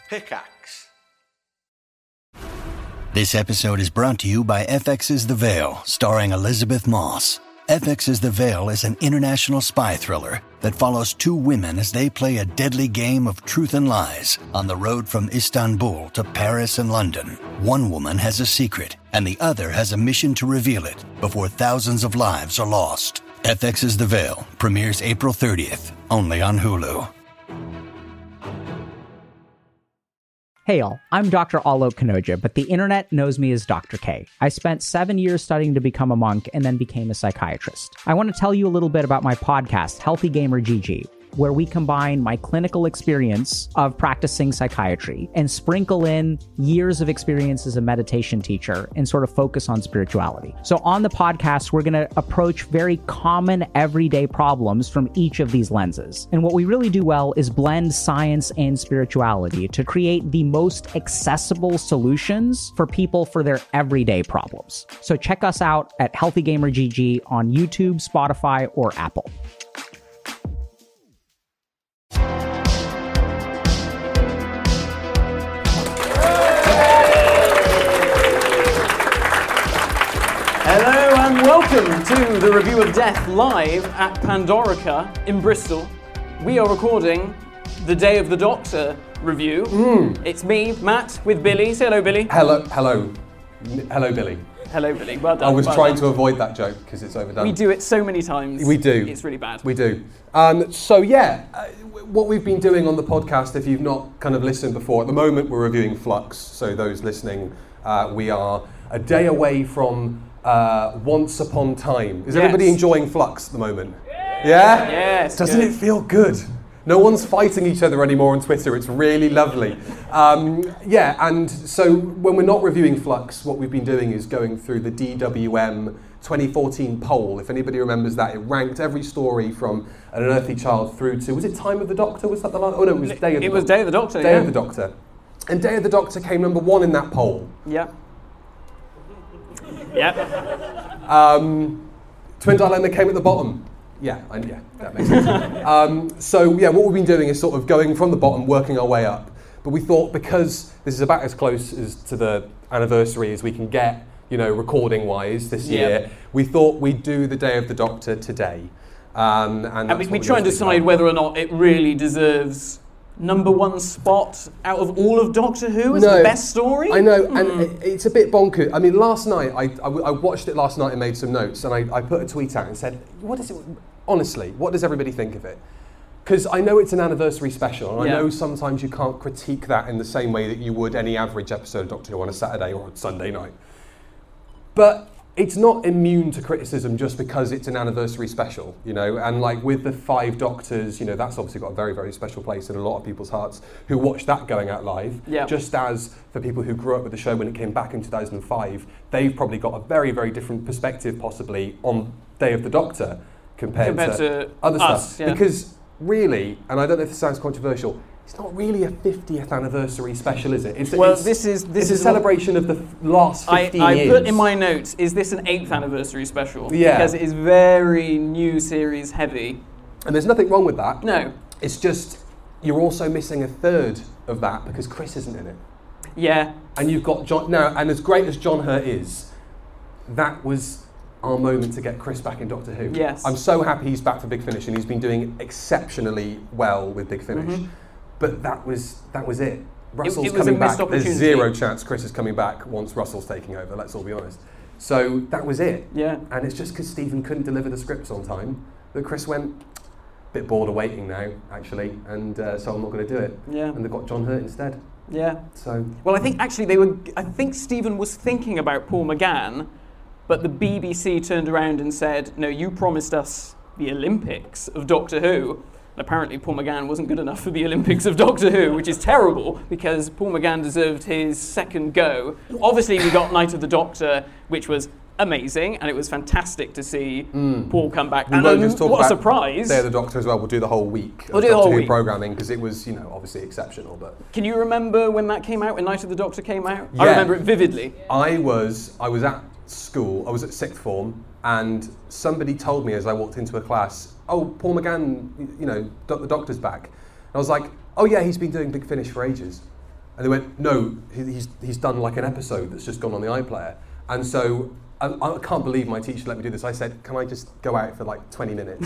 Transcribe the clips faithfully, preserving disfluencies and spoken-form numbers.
Pickaxe. This episode is brought to you by F X's The Veil, starring Elizabeth Moss. F X's The Veil is an international spy thriller that follows two women as they play a deadly game of truth and lies on the road from Istanbul to Paris and London. One woman has a secret, and the other has a mission to reveal it before thousands of lives are lost. F X's The Veil premieres April thirtieth, only on Hulu. Hey y'all, I'm Doctor Alok Kanoja, but the internet knows me as Doctor K. I spent seven years studying to become a monk and then became a psychiatrist. I want to tell you a little bit about my podcast, Healthy Gamer G G, where we combine my clinical experience of practicing psychiatry and sprinkle in years of experience as a meditation teacher and sort of focus on spirituality. So on the podcast, we're going to approach very common everyday problems from each of these lenses. And what we really do well is blend science and spirituality to create the most accessible solutions for people for their everyday problems. So check us out at Healthy Gamer G G on YouTube, Spotify, or Apple. Hello and welcome to the Review of Death live at Pandorica in Bristol. We are recording the Day of the Doctor review. Mm. It's me, Matt, with Billy. Say hello, Billy. Hello, hello, hello, Billy. Hello, Billy. Well done. I was well trying done. to avoid that joke because it's overdone. We do it so many times. We do. It's really bad. We do. Um, so yeah, uh, what we've been doing on the podcast, if you've not kind of listened before, at the moment we're reviewing Flux. So those listening, uh, we are a day away from Uh, Once Upon Time. Is yes. everybody enjoying Flux at the moment? Yeah? Yeah? Yes. Doesn't good. it feel good? No one's fighting each other anymore on Twitter. It's really lovely. Um, yeah, and so when we're not reviewing Flux, what we've been doing is going through the D W M twenty fourteen poll. If anybody remembers that, it ranked every story from An Unearthly Child through to, was it Time of the Doctor? Was that the last? Oh no, it was Day of the It was Doctor. Day of the Doctor, Day yeah. of the Doctor. And Day of the Doctor came number one in that poll. Yeah. Yeah. Um, Twin Dilemma came at the bottom. Yeah, and yeah, that makes sense. um, so yeah, what we've been doing is sort of going from the bottom, working our way up. But we thought because this is about as close as to the anniversary as we can get, you know, recording-wise this year, Yep. we thought we'd do the Day of the Doctor today. Um, and And that's we, what we we're try and gonna speak decide about. whether or not it really deserves number one spot out of all of Doctor Who as No, the best story. I know, Hmm. and it, it's a bit bonkers. I mean, last night, I, I, I watched it last night and made some notes, and I, I put a tweet out and said, what is it, honestly, what does everybody think of it? Because I know it's an anniversary special, and Yeah. I know sometimes you can't critique that in the same way that you would any average episode of Doctor Who on a Saturday or a Sunday night. But it's not immune to criticism just because it's an anniversary special, you know, and like with the five Doctors, you know, that's obviously got a very, very special place in a lot of people's hearts who watched that going out live. Yeah. Just as for people who grew up with the show when it came back in two thousand five, they've probably got a very, very different perspective possibly on Day of the Doctor compared, Compared to, to other us, stuff. yeah. Because really, and I don't know if this sounds controversial, it's not really a fiftieth anniversary special, is it? It's, Well, it's, this is- this it's is a celebration of the f- last I, fifteen I years. put in my notes, is this an eighth anniversary special? Yeah. Because it is very new series heavy. And there's nothing wrong with that. No. It's just, you're also missing a third of that because Chris isn't in it. Yeah. And you've got John, now, and as great as John Hurt is, that was our moment to get Chris back in Doctor Who. Yes. I'm so happy he's back for Big Finish, and he's been doing exceptionally well with Big Finish. Mhm. But that was that was it. Russell's it was a coming missed back. There's opportunity. zero chance Chris is coming back once Russell's taking over, let's all be honest. So that was it. Yeah. And it's just because Stephen couldn't deliver the scripts on time that Chris went, bit bored of waiting now, actually, and uh, so I'm not going to do it. Yeah. And they got John Hurt instead. Yeah. So Well, I think actually they were. I think Stephen was thinking about Paul McGann, but the B B C turned around and said, "No, you promised us the Olympics of Doctor Who." And apparently, Paul McGann wasn't good enough for the Olympics of Doctor Who, which is terrible because Paul McGann deserved his second go. Obviously, we got Night of the Doctor, which was amazing, and it was fantastic to see Mm. Paul come back. we and won't um, just talk what a about surprise! Day of the Doctor as well. We'll do the whole week. We'll of do the Doctor whole Who week. programming because it was, you know, obviously exceptional. But Can you remember when that came out? When Night of the Doctor came out? I Yeah. remember it vividly. I was I was at school. I was at sixth form, and somebody told me as I walked into a class, "Oh, Paul McGann, you know, doc- the Doctor's back." And I was like, "Oh yeah, he's been doing Big Finish for ages." And they went, no, he, he's, he's done like an episode that's just gone on the iPlayer. And so I, I can't believe my teacher let me do this. I said, can I just go out for like twenty minutes?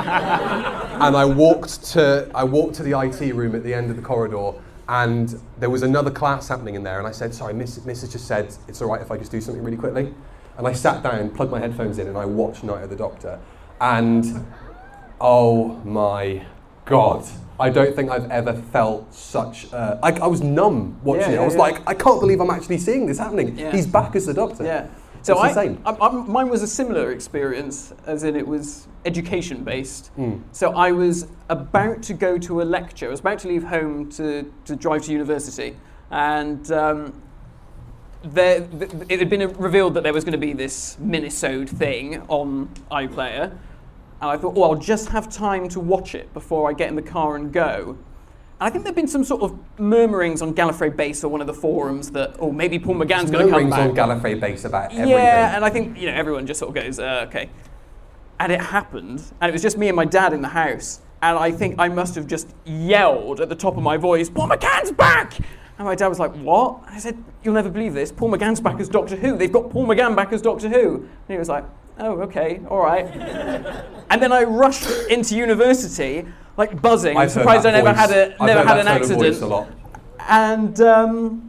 And I walked to I walked to the I T room at the end of the corridor, and there was another class happening in there. And I said, sorry, Miss, Miss has just said it's all right if I just do something really quickly. And I sat down, plugged my headphones in, and I watched Night of the Doctor. And oh my God. I don't think I've ever felt such... Uh, I, I was numb watching yeah, it. Yeah, I was yeah. like, I can't believe I'm actually seeing this happening. Yeah. He's back as the Doctor. Yeah. So it's I, insane. I, I, mine was a similar experience, as in it was education-based. Mm. So I was about to go to a lecture. I was about to leave home to, to drive to university. And um, there, th- it had been revealed that there was going to be this minisode thing on iPlayer. And I thought, oh, I'll just have time to watch it before I get in the car and go. And I think there've been some sort of murmurings on Gallifrey Base or one of the forums that, oh, maybe Paul McGann's going to come back. Murmurings on Gallifrey Base about everything. Yeah, and I think, you know, everyone just sort of goes, uh, okay. And it happened, and it was just me and my dad in the house. And I think I must have just yelled at the top of my voice, Paul McGann's back! And my dad was like, what? I said, you'll never believe this. Paul McGann's back as Doctor Who. They've got Paul McGann back as Doctor Who. And he was like, oh, okay, all right. And then I rushed into university, like buzzing. I'm surprised I never voice. had a I've never heard had that an tone of accident. voice a lot. And um,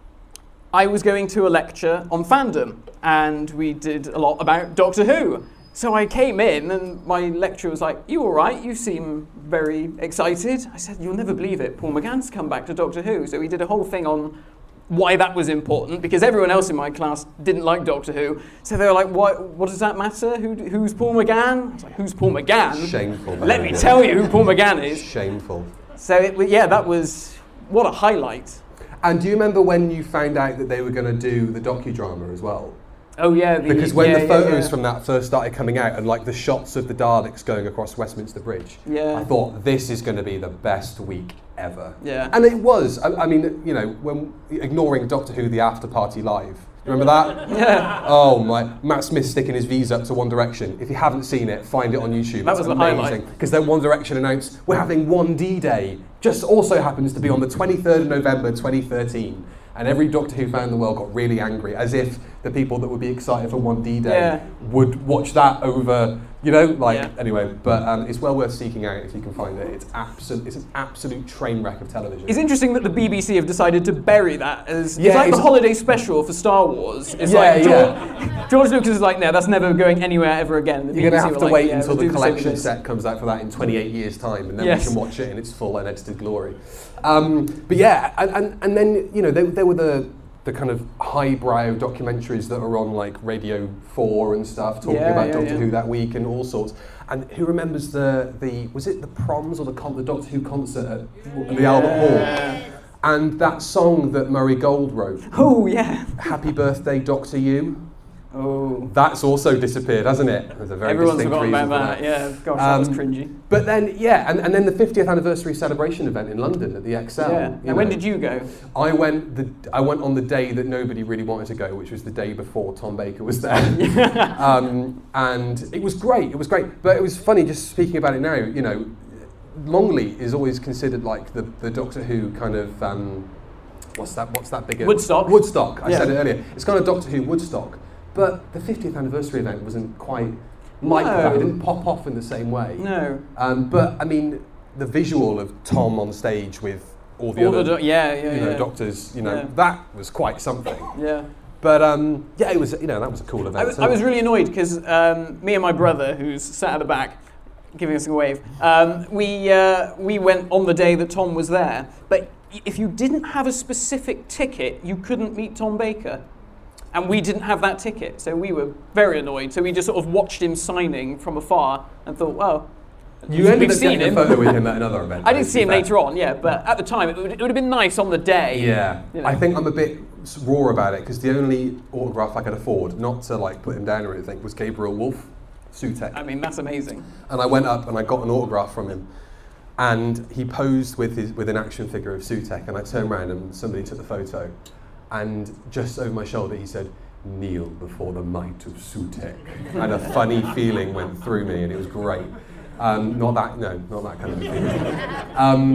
I was going to a lecture on fandom, and we did a lot about Doctor Who. So I came in, and my lecturer was like, you all right? You seem very excited. I said, you'll never believe it. Paul McGann's come back to Doctor Who. So we did a whole thing on why that was important, because everyone else in my class didn't like Doctor Who. So they were like, what, what does that matter? Who, who's Paul McGann? I was like, who's Paul McGann? Shameful. Let me tell you who Paul McGann is. Shameful. So it, yeah, that was, what a highlight. And do you remember when you found out that they were going to do the docudrama as well? Oh yeah, the, Because when yeah, the photos yeah, yeah. from that first started coming out, and like the shots of the Daleks going across Westminster Bridge, Yeah. I thought this is going to be the best week ever. Yeah. And it was. I, I mean, you know, when ignoring Doctor Who, the After Party Live. Remember that? Yeah. Oh my! Matt Smith sticking his V's up to One Direction. If you haven't seen it, find it on YouTube. That it's was the amazing. highlight. Because then One Direction announced we're having one D Day. Just also happens to be on the twenty-third of November, twenty thirteen. And every Doctor Who fan in the world got really angry, as if the people that would be excited for one D Day Yeah. would watch that over, you know, like, Yeah. anyway. But um, it's well worth seeking out if you can find it. It's absolute. It's an absolute train wreck of television. It's interesting that the B B C have decided to bury that as Yeah, it's like it's- the holiday special for Star Wars. It's Yeah, like George, yeah. George Lucas is like, no, that's never going anywhere ever again. The You're going to B B C have were to like, wait yeah, until we'll the do the same collection as set comes out for that in twenty-eight years' time, and then Yes. we can watch it in its full unedited glory. Um, but yeah, and, and, and then, you know, there, there were the the kind of highbrow documentaries that are on like Radio four and stuff, talking Yeah, about yeah, Doctor yeah. Who that week and all sorts. And who remembers the, the was it the proms or the, con- the Doctor Who concert at the Albert Hall? And that song that Murray Gold wrote, Oh yeah. Happy Birthday Doctor You, Oh. that's also disappeared, hasn't it? There's a very Everyone's distinct forgotten reason about for that. Yeah. Gosh, that was Um, cringy. But then, yeah, and, and then the fiftieth anniversary celebration event in London at the X L. Yeah. you And when know. did you go? I went the I went on the day that nobody really wanted to go, which was the day before Tom Baker was there. um, and it was great, it was great. But it was funny, just speaking about it now, you know, Longley is always considered like the, the Doctor Who kind of, um, what's that, what's that bigger? Woodstock. Woodstock, I Yeah. said it earlier. It's kind of Doctor Who Woodstock. But the fiftieth anniversary event wasn't quite like No. that. It didn't pop off in the same way. No. Um, but I mean, the visual of Tom on stage with all the All other, the do- yeah, yeah, you know, yeah. doctors, you know, Yeah. that was quite something. Yeah. But um, yeah, it was, you know, that was a cool event. I was, I was really annoyed because um, me and my brother, who's sat at the back, giving us a wave, um, we uh, we went on the day that Tom was there. But if you didn't have a specific ticket, you couldn't meet Tom Baker. And we didn't have that ticket, so we were very annoyed. So we just sort of watched him signing from afar and thought, well, You ended we've up seen getting him. a photo with him at another event. I didn't see him to be later on, yeah, but at the time it would, it would have been nice on the day. Yeah, you know. I think I'm a bit raw about it because the only autograph I could afford, not to like put him down or anything, was Gabriel Wolfe, Sutek. I mean, that's amazing. And I went up and I got an autograph from him. And he posed with his with an action figure of Sutek, and I turned around and somebody took the photo. And just over my shoulder he said, "Kneel before the might of Sutek." And a funny feeling went through me, and it was great. Um, not that, no, not that kind of feeling. Um,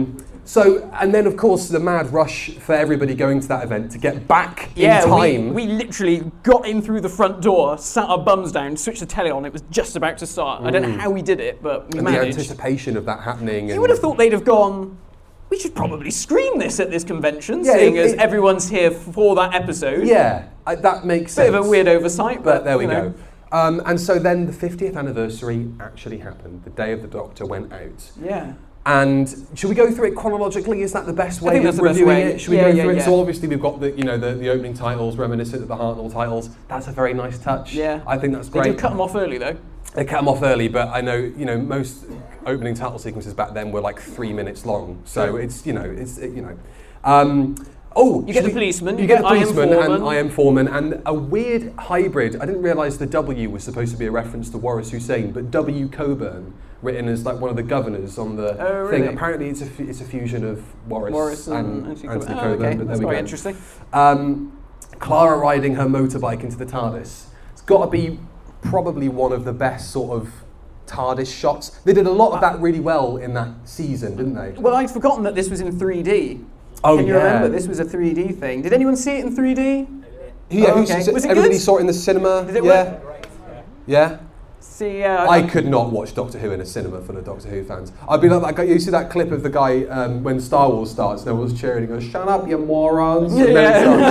So, and then of course the mad rush for everybody going to that event to get back yeah, in time. We, we literally got in through the front door, sat our bums down, switched the telly on, it was just about to start. Mm. I don't know how we did it, but we and managed. the anticipation of that happening. You and would have thought they'd have gone, we should probably screen this at this convention, yeah, seeing it, as it, everyone's here for that episode. Yeah, I, that makes sense. Bit of a weird oversight, but, but there we you know. go. Um, and so then the fiftieth anniversary actually happened. The Day of the Doctor went out. Yeah. And should we go through it chronologically? Is that the best way I think of that's the reviewing best way. it? Should we yeah, go yeah, through yeah. it? So obviously we've got the you know the, the opening titles reminiscent of the Hartnell titles. That's a very nice touch. Yeah. I think that's They great. do cut them off early though. They cut them off early, but I know you know most opening title sequences back then were like three minutes long. So Sure. it's you know it's it, you know. Um, Oh, you get the we, policeman. You, You get get the I Am policeman Foreman. and I Am Foreman, and a weird hybrid. I didn't realise the W was supposed to be a reference to Waris Hussein, but W Coburn, written as like one of the governors on the Oh, thing. really? Apparently, it's a f- it's a fusion of Waris, Morris and and Anthony Anthony Coburn. Coburn. Oh, okay. But there That's we quite go. interesting. Um, Clara riding her motorbike into the TARDIS. It's got to be probably one of the best sort of TARDIS shots. They did a lot of that really well in that season, didn't they? Well, I'd forgotten that this was in three D. Oh, Can you yeah. remember? This was a three D thing. Did anyone see it in three D? Yeah, Oh, who's- okay. Was it everybody good? saw it in the cinema. Did it yeah. work? Yeah. See, uh, I could not watch Doctor Who in a cinema full of Doctor Who fans. I'd be like that guy. You see that clip of the guy um, when Star Wars starts, and everyone's cheering and goes, "Shut up, you morons!" And then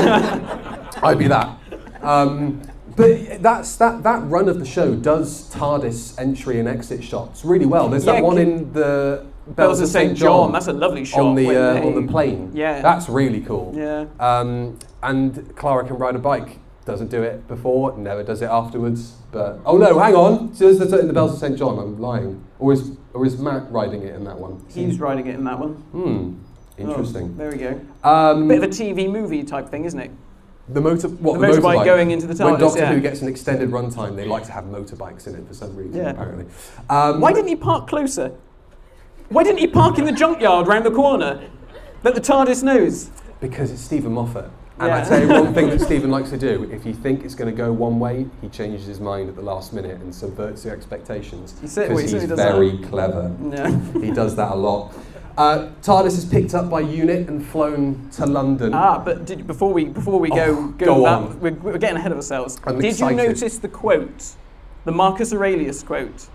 it starts. I'd be that. Um, but that's that. That run of the show does TARDIS entry and exit shots really well. There's Yeah, that one can- in the Bells of Saint John. That's a lovely shot. on the when uh, they- on the plane. Yeah. That's really cool. Yeah. Um, and Clara can ride a bike. Doesn't do it before, never does it afterwards. But oh no, hang on. She does it in the Bells of Saint John. I'm lying. Or is or is Matt riding it in that one? He's riding it in that one. Hmm. Interesting. Oh, there we go. Um, Bit of a T V movie type thing, isn't it? the motor, what, The motorbike going into the When TARDIS, Doctor yeah. Who gets an extended runtime, they like to have motorbikes in it for some reason. Yeah. Apparently. Um, Why didn't he park closer? Why didn't he park in the junkyard round the corner that the TARDIS knows? Because it's Stephen Moffat. And Yeah. I tell you one thing that Stephen likes to do, if you think it's going to go one way, he changes his mind at the last minute and subverts your expectations. He cer- Because well, he he's certainly does very clever. Yeah. He does that a lot. Uh, TARDIS is picked up by UNIT and flown to London. Ah, but did, before we before we go Oh, go, go that, on. We're, we're getting ahead of ourselves. I'm did excited. you notice the quote, the Marcus Aurelius quote?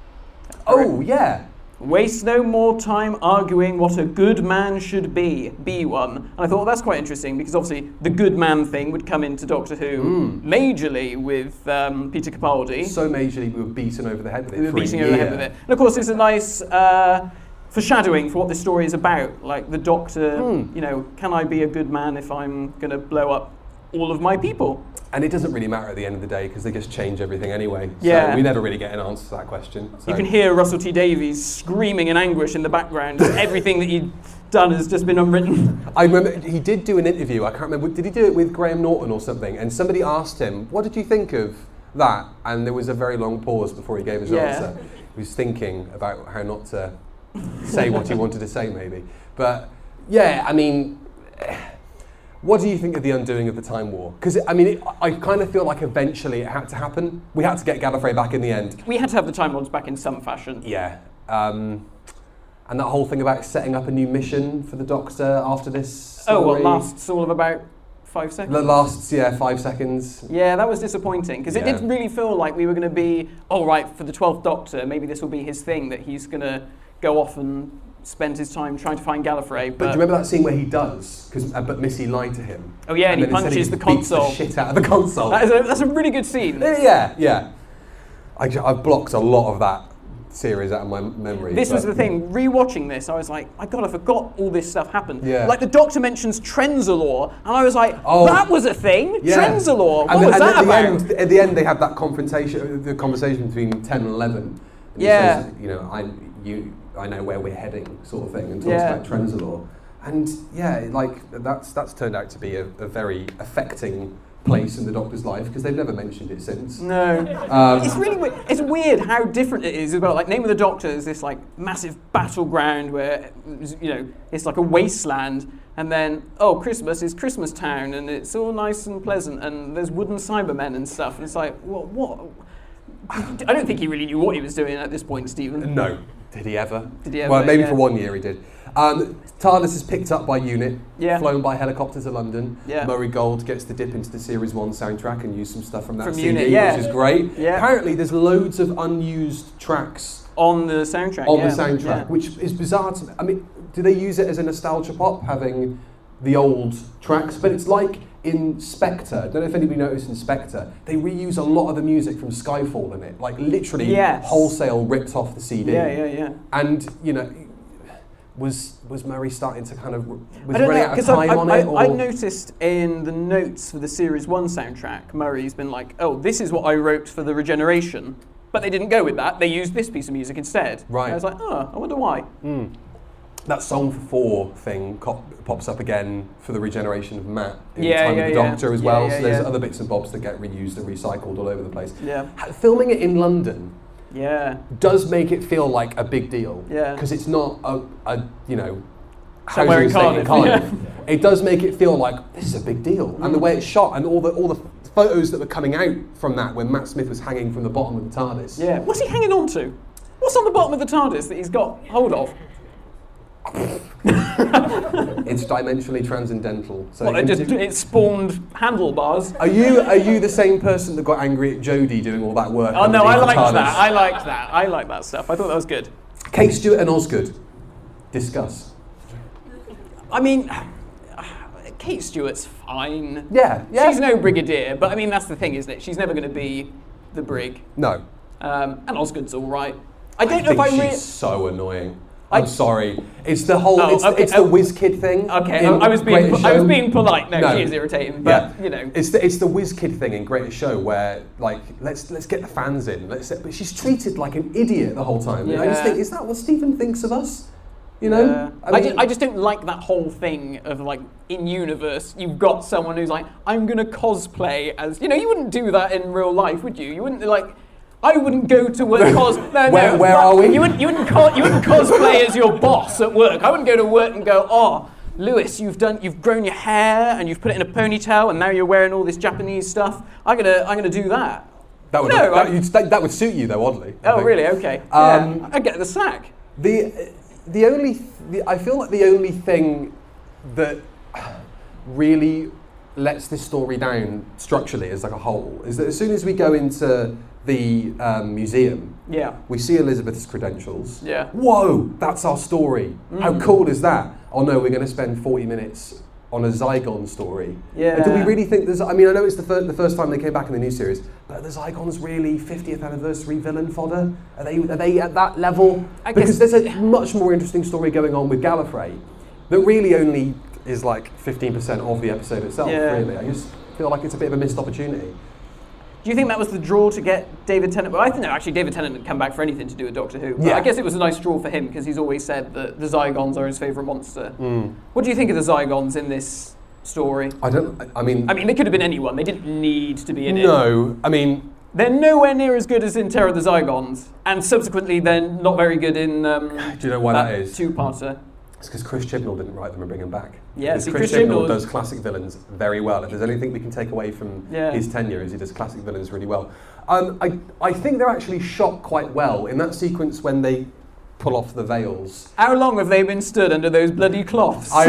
Oh, yeah. Waste no more time arguing what a good man should be. Be one. And I thought, well, that's quite interesting because obviously the good man thing would come into Doctor Who majorly with um, Peter Capaldi. So majorly we were beaten over the head with it We were for a beating over the head year. with it. And of course, it's a nice uh, foreshadowing for what this story is about. Like the Doctor, Hmm. you know, can I be a good man if I'm going to blow up all of my people? And it doesn't really matter at the end of the day because they just change everything anyway. Yeah. So we never really get an answer to that question. So. You can hear Russell T Davies screaming in anguish in the background. Everything that he'd done has just been unwritten. I remember he did do an interview. I can't remember. Did he do it with Graham Norton or something? And somebody asked him, "What did you think of that?" And there was a very long pause before he gave his Yeah. answer. He was thinking about how not to say what he wanted to say, maybe. But yeah, I mean, what do you think of the undoing of the Time War? Because I mean, it, I kind of feel like eventually it had to happen. We had to get Gallifrey back in the end. We had to have the Time Lords back in some fashion. Yeah. Um, and that whole thing about setting up a new mission for the Doctor after this Oh, story. what lasts all of about five seconds? The last, yeah, five seconds. Yeah, that was disappointing because it Yeah. did really feel like we were going to be, oh right, for the twelfth Doctor, maybe this will be his thing that he's going to go off and spend his time trying to find Gallifrey. But, But do you remember that scene where he does? Because uh, but Missy lied to him. Oh yeah, and, he then instead punches the beats console. the shit out of the console. That is a, that's a really good scene. yeah, yeah. I, I've blocked a lot of that series out of my memory. This was but- the thing. Rewatching this, I was like, my God, I forgot all this stuff happened. Yeah. Like the Doctor mentions Trenzalore, and I was like, Oh. that was a thing. Yeah. Trenzalore. What and was and that at about? the end, at the end, they have that confrontation, the conversation between ten and eleven. And he Yeah. says, you know, I, you, I know where we're heading, sort of thing, and talks Yeah. about Trenzalore. And yeah, like that's that's turned out to be a, a very affecting place in the Doctor's life because they've never mentioned it since. No. Um, It's really weird. It's weird how different it is as well. Like Name of the Doctor is this like massive battleground where you know it's like a wasteland, and then oh Christmas is Christmas Town, and it's all nice and pleasant, and there's wooden Cybermen and stuff, and it's like what what. I don't think he really knew what he was doing at this point, Stephen. No, Did he ever? Did he ever? Well, maybe yeah. for one year he did. Um, TARDIS is picked up by UNIT, Yeah. flown by helicopter to London. Yeah. Murray Gold gets to dip into the Series one soundtrack and use some stuff from that From C D, UNIT, yeah. which is great. Yeah. Apparently there's loads of unused tracks On the soundtrack. on yeah. the soundtrack, Yeah. which is bizarre to me. I mean, do they use it as a nostalgia pop, having the old tracks? But it's like in Spectre, I don't know if anybody noticed in Spectre, they reuse a lot of the music from Skyfall in it, like literally Yes. wholesale ripped off the C D. Yeah, yeah, yeah. And, you know, was was Murray starting to kind of, was I don't running know, out of because time I, on I, it? Or? I noticed in the notes for the Series one soundtrack, Murray's been like, oh, this is what I wrote for the Regeneration. But they didn't go with that. They used this piece of music instead. Right. And I was like, oh, I wonder why. Mm. That Song for Four thing cop- pops up again for the Regeneration of Matt in Yeah, Time yeah, of the yeah. Doctor as Yeah, well. yeah, so there's yeah. other bits and bobs that get reused and recycled all over the place. Yeah. Ha- Filming it in London Yeah. does make it feel like a big deal. Yeah. Because it's not a, a, you know, Somewhere in housing estate Cardiff, Cardiff. It does make it feel like this is a big deal. Mm. And the way it's shot and all the all the photos that were coming out from that when Matt Smith was hanging from the bottom of the TARDIS. Yeah. What's he hanging on to? What's on the bottom of the TARDIS that he's got hold of? It's dimensionally transcendental. So What, you it, can just, do- it spawned handlebars? Are you are you the same person that got angry at Jodie doing all that work? Oh no, I underneath the liked TARDIS? that. I liked that. I liked that stuff. I thought that was good. Kate Stewart and Osgood. Discuss. I mean, Kate Stewart's fine. Yeah, yeah. She's no Brigadier, but I mean, that's the thing, isn't it? She's never going to be the Brig. No. Um, and Osgood's all right. I don't I know if think I really... she's so annoying. I- I'm sorry. It's the whole. Oh, it's, okay, it's the oh. whiz kid thing. Okay, in I was being Greatest I was Show. being polite. No, No. she is irritating, but you know. It's the it's the whiz kid thing in Greatest Show where like let's let's get the fans in. Let's but she's treated like an idiot the whole time. And I just Yeah. think, is that what Stephen thinks of us? You know? Yeah. I, ju- I just don't like that whole thing of like in universe you've got someone who's like, I'm gonna cosplay as, you know, you wouldn't do that in real life, would you? You wouldn't like. I wouldn't go to work cos. No, no. Where- where are we? You wouldn't. You wouldn't. Co- you wouldn't cosplay as your boss at work. I wouldn't go to work and go, oh, Lewis, you've done. You've grown your hair and you've put it in a ponytail and now you're wearing all this Japanese stuff. I'm gonna. I'm gonna do that. that would no, that, I- you'd- that, that would suit you though, oddly. I Oh, think. really? Okay. Um, yeah. I get the sack. The the only th- the, I feel like the only thing that really lets this story down structurally as like a whole is that as soon as we go into the um, museum, Yeah. we see Elizabeth's credentials. Yeah. Whoa, that's our story. How Mm. cool is that? Oh no, we're going to spend forty minutes on a Zygon story. Yeah. And do we really think there's, I mean, I know it's the, fir- the first time they came back in the new series, but are the Zygons really fiftieth anniversary villain fodder? Are they, are they at that level? I Because guess- there's a much more interesting story going on with Gallifrey that really only is like fifteen percent of the episode itself, Yeah. really. I just feel like it's a bit of a missed opportunity. Do you think that was the draw to get David Tennant? Well, I think no, actually David Tennant had come back for anything to do with Doctor Who. But Yeah. I guess it was a nice draw for him because he's always said that the Zygons are his favourite monster. Mm. What do you think of the Zygons in this story? I don't, I- I mean, I mean, they could have been anyone. They didn't need to be in it. no, I mean, They're nowhere near as good as in Terror of the Zygons, and subsequently they're not very good in. Um, do you know why that is? Two-parter. It's because Chris Chibnall didn't write them and bring them back. Yeah, Because see, Chris, Chris Chibnall Chibnall- does classic villains very well. If there's anything we can take away from Yeah. his tenure, is he does classic villains really well. Um, I, I think they're actually shot quite well in that sequence when they pull off the veils. How long have they been stood under those bloody cloths? I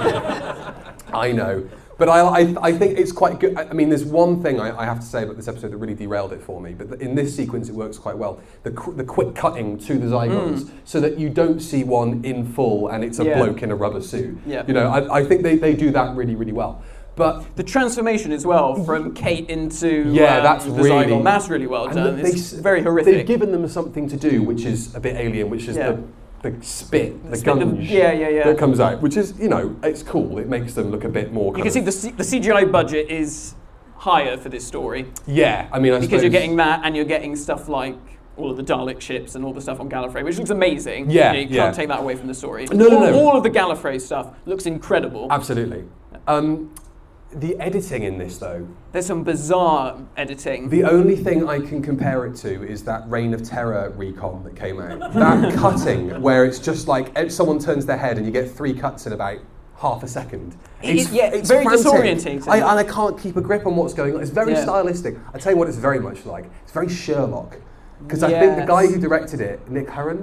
know. I know. But I, I, I think it's quite good. I I mean, there's one thing I, I have to say about this episode that really derailed it for me. But in this sequence, it works quite well. The, qu- the quick cutting to the Zygons, Mm. so that you don't see one in full and it's a Yeah. bloke in a rubber suit. Yeah. You know, I, I think they, they do that really, really well. But The transformation as well from Kate into Yeah, um, that's the really- Zygon. That's really well and done. they- It's they- very horrific. They've given them something to do, which is a bit alien, which is Yeah. the the spit, the spit, the- gunge yeah, yeah, yeah. that comes out, which is, you know, it's cool. It makes them look a bit more. You Kind can see of, the, C- the C G I budget is higher for this story yeah. I mean, I because suppose, you're getting that and you're getting stuff like all of the Dalek ships and all the stuff on Gallifrey, which looks amazing. Yeah, you, know, you yeah. can't take that away from the story. No, no, all, no. all of the Gallifrey stuff looks incredible. Absolutely. Um, the editing in this, though, There's some bizarre editing. the only thing I can compare it to is that Reign of Terror recon that came out. That cutting, where it's just like if someone turns their head and you get three cuts in about half a second. It is- yeah, very disorientating. I, and I can't keep a grip on what's going on. It's very Yeah. stylistic. I tell you what, it's very much like. It's very Sherlock. Because I think the guy Yes. who directed it, Nick Curran,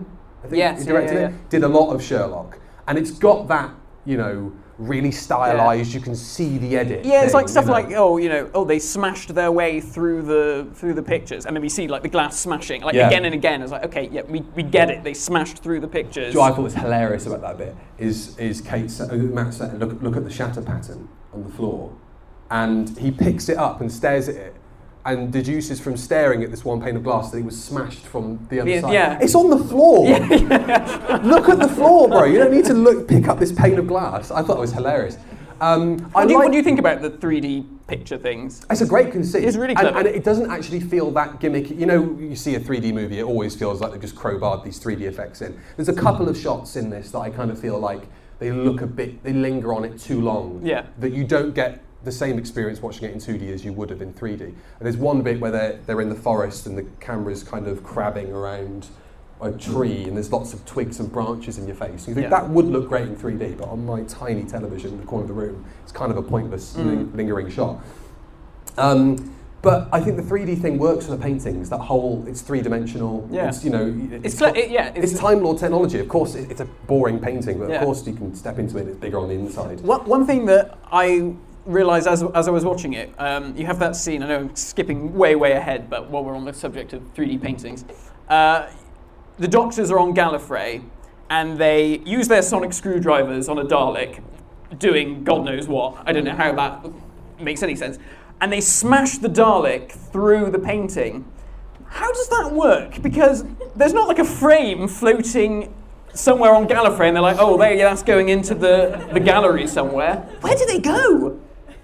I think Yes, he yeah, directed yeah, it. yeah. Did a lot of Sherlock, and it's got that, you know, really stylized. Yeah. You can see the edit. Yeah, it's thing, like stuff you know. like, oh, you know, oh, they smashed their way through the through the pictures, and then we see like the glass smashing, like Yeah. again and again. It's like, okay, yeah, we, we get it. They smashed through the pictures. What I thought was hilarious about that bit is is Kate sa- uh, Matt said, look look at the shatter pattern on the floor, and he picks it up and stares at it, and deduces from staring at this one pane of glass that it was smashed from the other Yeah, side. yeah. It's on the floor. Look at the floor, bro. You don't need to look pick up this pane of glass. I thought it was hilarious. Um, What I do, you, like, what do you think about the three D picture things? It's a great conceit. It's really and, clever. and it doesn't actually feel that gimmicky. You know, you see a three D movie, it always feels like they've just crowbarred these three D effects in. There's a couple of shots in this that I kind of feel like they look a bit, they linger on it too long. Yeah. That you don't get the same experience watching it in two D as you would have in three D. And there's one bit where they're, they're in the forest and the camera's kind of crabbing around a tree and there's lots of twigs and branches in your face. You think Yeah. that would look great in three D, but on my tiny television in the corner of the room, it's kind of a pointless Mm. ling- lingering shot. Um, but I think the three D thing works for the paintings. That whole, it's three-dimensional. Yeah. It's, you know, It's it's, cla- got- it- yeah, it's, it's- Time Lord technology. Of course, it, it's a boring painting, but Yeah. of course you can step into it. It's bigger on the inside. One, one thing that I realised as, as I was watching it, um, you have that scene, I know I'm skipping way, way ahead, but while we're on the subject of three D paintings, uh, the doctors are on Gallifrey, and they use their sonic screwdrivers on a Dalek, doing God knows what. I don't know how that makes any sense. And they smash the Dalek through the painting. How does that work? Because there's not like a frame floating somewhere on Gallifrey, and they're like, oh, there, yeah, that's going into the, the gallery somewhere. Where do they go?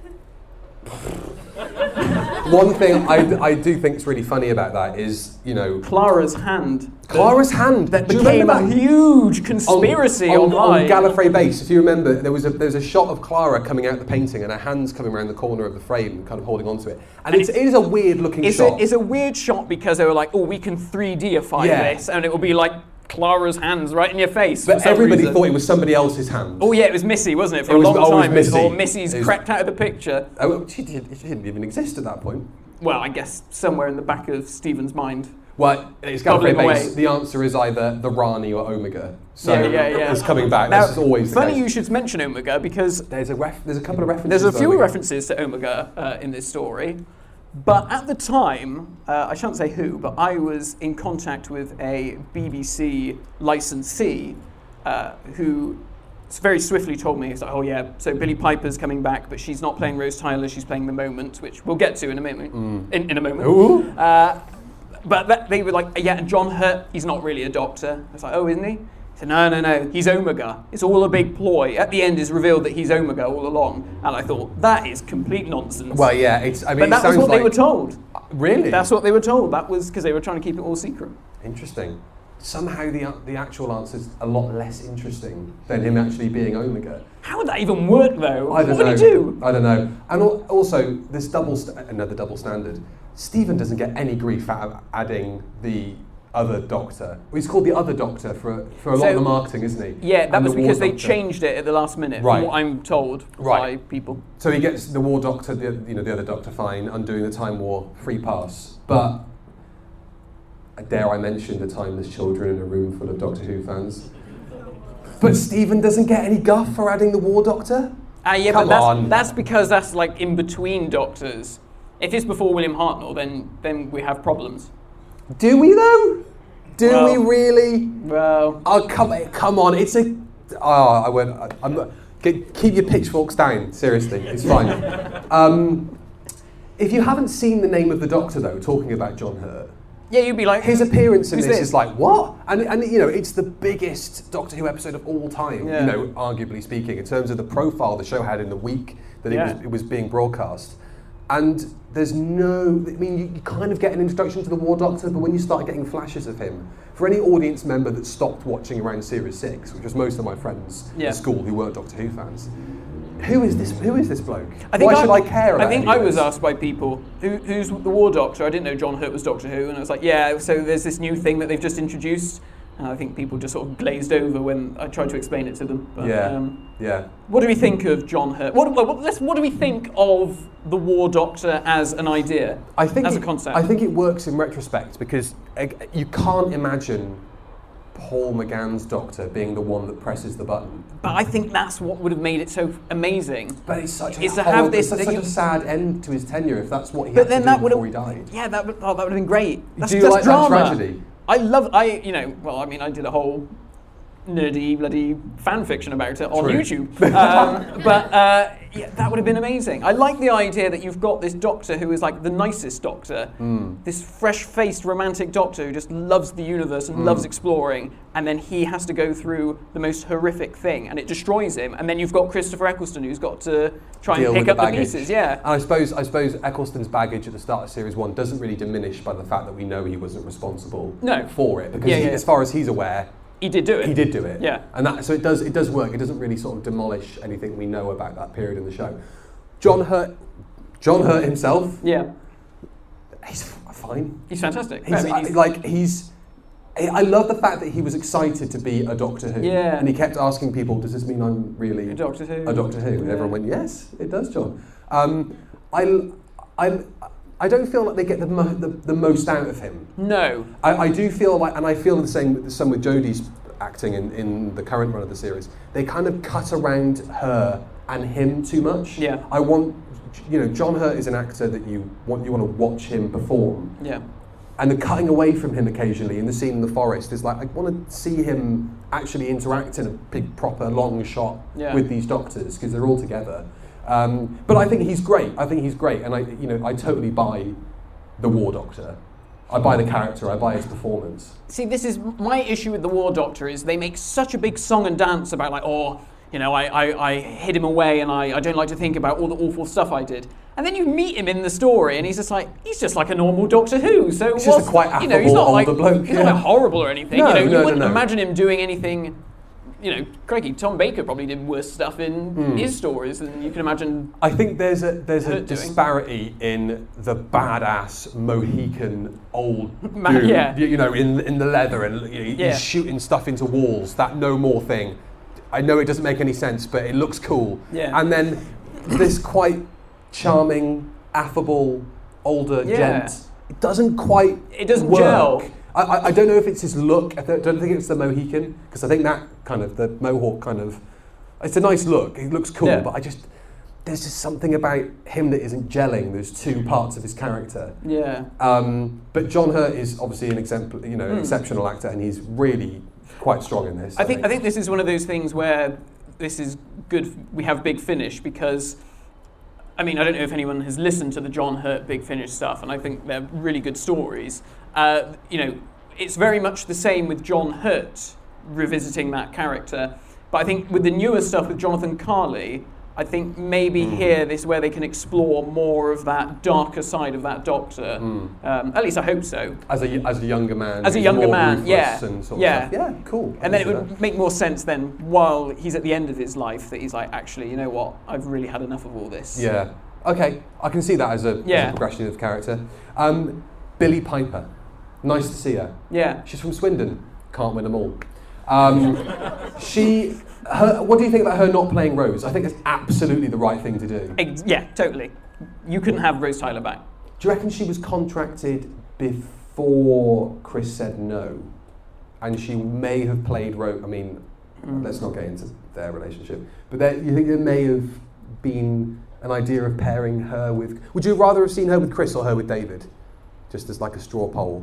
One thing I, I do think is really funny about that is, you know, Clara's hand. Clara's hand That Do you became remember a that? huge conspiracy on, on, online. on Gallifrey base. If you remember, there was a there was a shot of Clara coming out the painting, and her hands coming around the corner of the frame, kind of holding onto it. And, And it's, it- it is a weird looking It's shot. a, it's a weird shot because they were like, oh, we can three D-ify Yeah. this, and it will be like Clara's hands right in your face. but for some everybody reason. thought it was somebody else's hand. Oh yeah, it was Missy, wasn't it? For It a was long always time, it was Missy. all Missy's It was- crept out of the picture. Oh, she, did, she didn't even exist at that point. Well, I guess somewhere in the back of Stephen's mind. Well, it's Gobbling Gallifrey base. away. The answer is either the Rani or Omega. So Yeah, yeah, yeah. it's coming back. Now, This is always the funny case. you should mention Omega because There's a ref, there's a couple of references. there's a to few Omega. references to Omega uh, in this story. But at the time, uh, I shan't say who, but I was in contact with a B B C licensee uh, who very swiftly told me, he's like, oh yeah, so Billie Piper's coming back, but she's not playing Rose Tyler, she's playing The Moment, which we'll get to in a moment. In, in a moment. Ooh. Uh, but that, they were like, yeah, and John Hurt, he's not really a doctor. I was like, oh, isn't he? He said, no, no, no, he's Omega. It's all a big ploy. At the end, it's revealed that he's Omega all along. And I thought, that is complete nonsense. Well, yeah. It's. I mean, but it that was sounds what like, they were told. Really? That's what they were told. That was because they were trying to keep it all secret. Interesting. Somehow the the actual answer is a lot less interesting than him actually being Omega. How would that even work, though? I don't what know. would he do? I don't know. And al- also, this double st- another double standard. Stephen doesn't get any grief out adding the other Doctor. Well, he's called the other Doctor for for a lot So- of the marketing, isn't he? Yeah, that And was the War because they Doctor. changed it at the last minute, Right. from what I'm told Right. by people. So he gets the War Doctor, the you know the other Doctor, fine, undoing the Time War free pass. But dare I mention the time there's children in a room full of Doctor Who fans? But Stephen doesn't get any guff for adding the War Doctor. Ah, yeah, Come but that's, on. that's because that's like in between Doctors. If it's before William Hartnell, then then we have problems. Do we though? Do Well- we really? Well, Oh come, come on! It's a. Oh, I went. I, I'm not, get, keep your pitchforks down. Seriously, it's fine. um, if you haven't seen the name of the Doctor though, talking about John Hurt, yeah, you'd be like, his appearance in who's this, this? is like what? And and you know, it's the biggest Doctor Who episode of all time. Yeah. You know, arguably speaking, in terms of the profile the show had in the week that Yeah. it was it was being broadcast. And there's no, I mean, you, you kind of get an introduction to the War Doctor, but when you start getting flashes of him, for any audience member that stopped watching around Series Six, which was most of my friends Yeah. at school who weren't Doctor Who fans, who is this? Who is this bloke? I think Why should I care about I think any I of was this? asked by people, Who, who's the War Doctor? I didn't know John Hurt was Doctor Who, and I was like, yeah, so there's this new thing that they've just introduced. And I think people just sort of glazed over when I tried to explain it to them. But, Yeah, um, yeah. what do we think of John Hurt? What, what, let's, what do we think of the War Doctor as an idea, I think as it, a concept? I think it works in retrospect because uh, you can't imagine Paul McGann's Doctor being the one that presses the button. But I think that's what would have made it so amazing. But it's such a, is to horrible, have this, it's such you, a sad end to his tenure if that's what he but had then to that do would before have, he died. Yeah, that would, oh, that would have been great. That's, do you that's like drama. that tragedy? I love, I, you know, well, I mean, I did a whole nerdy bloody fan fiction about it on True. YouTube. Um, but uh, yeah, that would have been amazing. I like the idea that you've got this Doctor who is like the nicest Doctor, Mm. this fresh-faced romantic Doctor who just loves the universe and Mm. loves exploring, and then he has to go through the most horrific thing, and it destroys him. And then you've got Christopher Eccleston who's got to try Deal and pick with up the the, baggage. pieces. Yeah. And I suppose I suppose Eccleston's baggage at the start of series one doesn't really diminish by the fact that we know he wasn't responsible No. for it, because Yeah, he, yeah. as far as he's aware, He did do it. he did do it. Yeah. And that so it does it does work. It doesn't really sort of demolish anything we know about that period in the show. John Hurt, John Hurt himself, Yeah. he's f- fine. He's fantastic. He's, I mean, he's- I- like he's. I I love the fact that he was excited to be a Doctor Who, Yeah. and he kept asking people, "Does this mean I'm really A Doctor Who. a Doctor Who?" And Yeah. everyone went, "Yes, it does, John." Um, I, I, I don't feel like they get the, mo- the the most out of him. No. I, I do feel like, and I feel the same with the same with Jodie's acting in, in the current run of the series. They kind of cut around her and him too much. Yeah. I want, you know, John Hurt is an actor that you want you want to watch him perform. Yeah. And the cutting away from him occasionally in the scene in the forest is like, I want to see him actually interact in a big, proper, long shot Yeah. with these Doctors, because they're all together. Um, but I think he's great. I think he's great, and I, you know, I totally buy the War Doctor. I buy the character. I buy his performance. See, this is my issue with the War Doctor is they make such a big song and dance about like, oh, you know, I, I, I hid him away and I, I don't like to think about all the awful stuff I did. And then you meet him in the story and he's just like, he's just like a normal Doctor Who. So He's just a what's- quite you know, he's affable not like, older bloke, He's yeah. not like horrible or anything. No, you know, no, you no, wouldn't no. imagine him doing anything. You know, crikey, Tom Baker probably did worse stuff in Mm. his stories than you can imagine. I think there's a there's a Hurt doing. disparity in the badass Mohican old Ma- dude, yeah. you, you know, in in the leather and you know, he's Yeah. shooting stuff into walls. That no more thing. I know it doesn't make any sense, but it looks cool. Yeah. And then this quite charming, affable, older Yeah. gent. It doesn't quite. It doesn't work. gel. I, I, I don't know if it's his look. I th- don't think it's the Mohican, because I think that kind of the Mohawk kind of. It's a nice look. He looks cool, Yeah. but I just there's just something about him that isn't gelling. There's two parts of his character. Yeah. Um, but John Hurt is obviously an example, you know, an Mm. exceptional actor, and he's really quite strong in this. I think I think this is one of those things where this is good. We have Big Finish because, I mean, I don't know if anyone has listened to the John Hurt Big Finish stuff, and I think they're really good stories. Uh, you know, it's very much the same with John Hurt revisiting that character, but I think with the newer stuff with Jonathan Carley, I think maybe Mm. here this is where they can explore more of that darker side of that Doctor. Mm. Um, at least I hope so. As a as a younger man, As a who's younger more man, ruthless yeah. and sort of Yeah. stuff. yeah, cool. I And then it can see would make more sense then while he's at the end of his life that he's like, actually, you know what? I've really had enough of all this. that. Yeah. Okay, I can see that as a, as Yeah. a progression of character. Um, Billie Piper, nice to see her. Yeah. She's from Swindon. Can't win them all. Um, she. Her, what do you think about her not playing Rose? I think it's absolutely the right thing to do. Ex- yeah, totally. You couldn't have Rose Tyler back. Do you reckon she was contracted before Chris said no? And she may have played Rose. I mean, Mm. let's not get into their relationship. But there, you think there may have been an idea of pairing her with... Would you rather have seen her with Chris or her with David? Just as like a straw poll.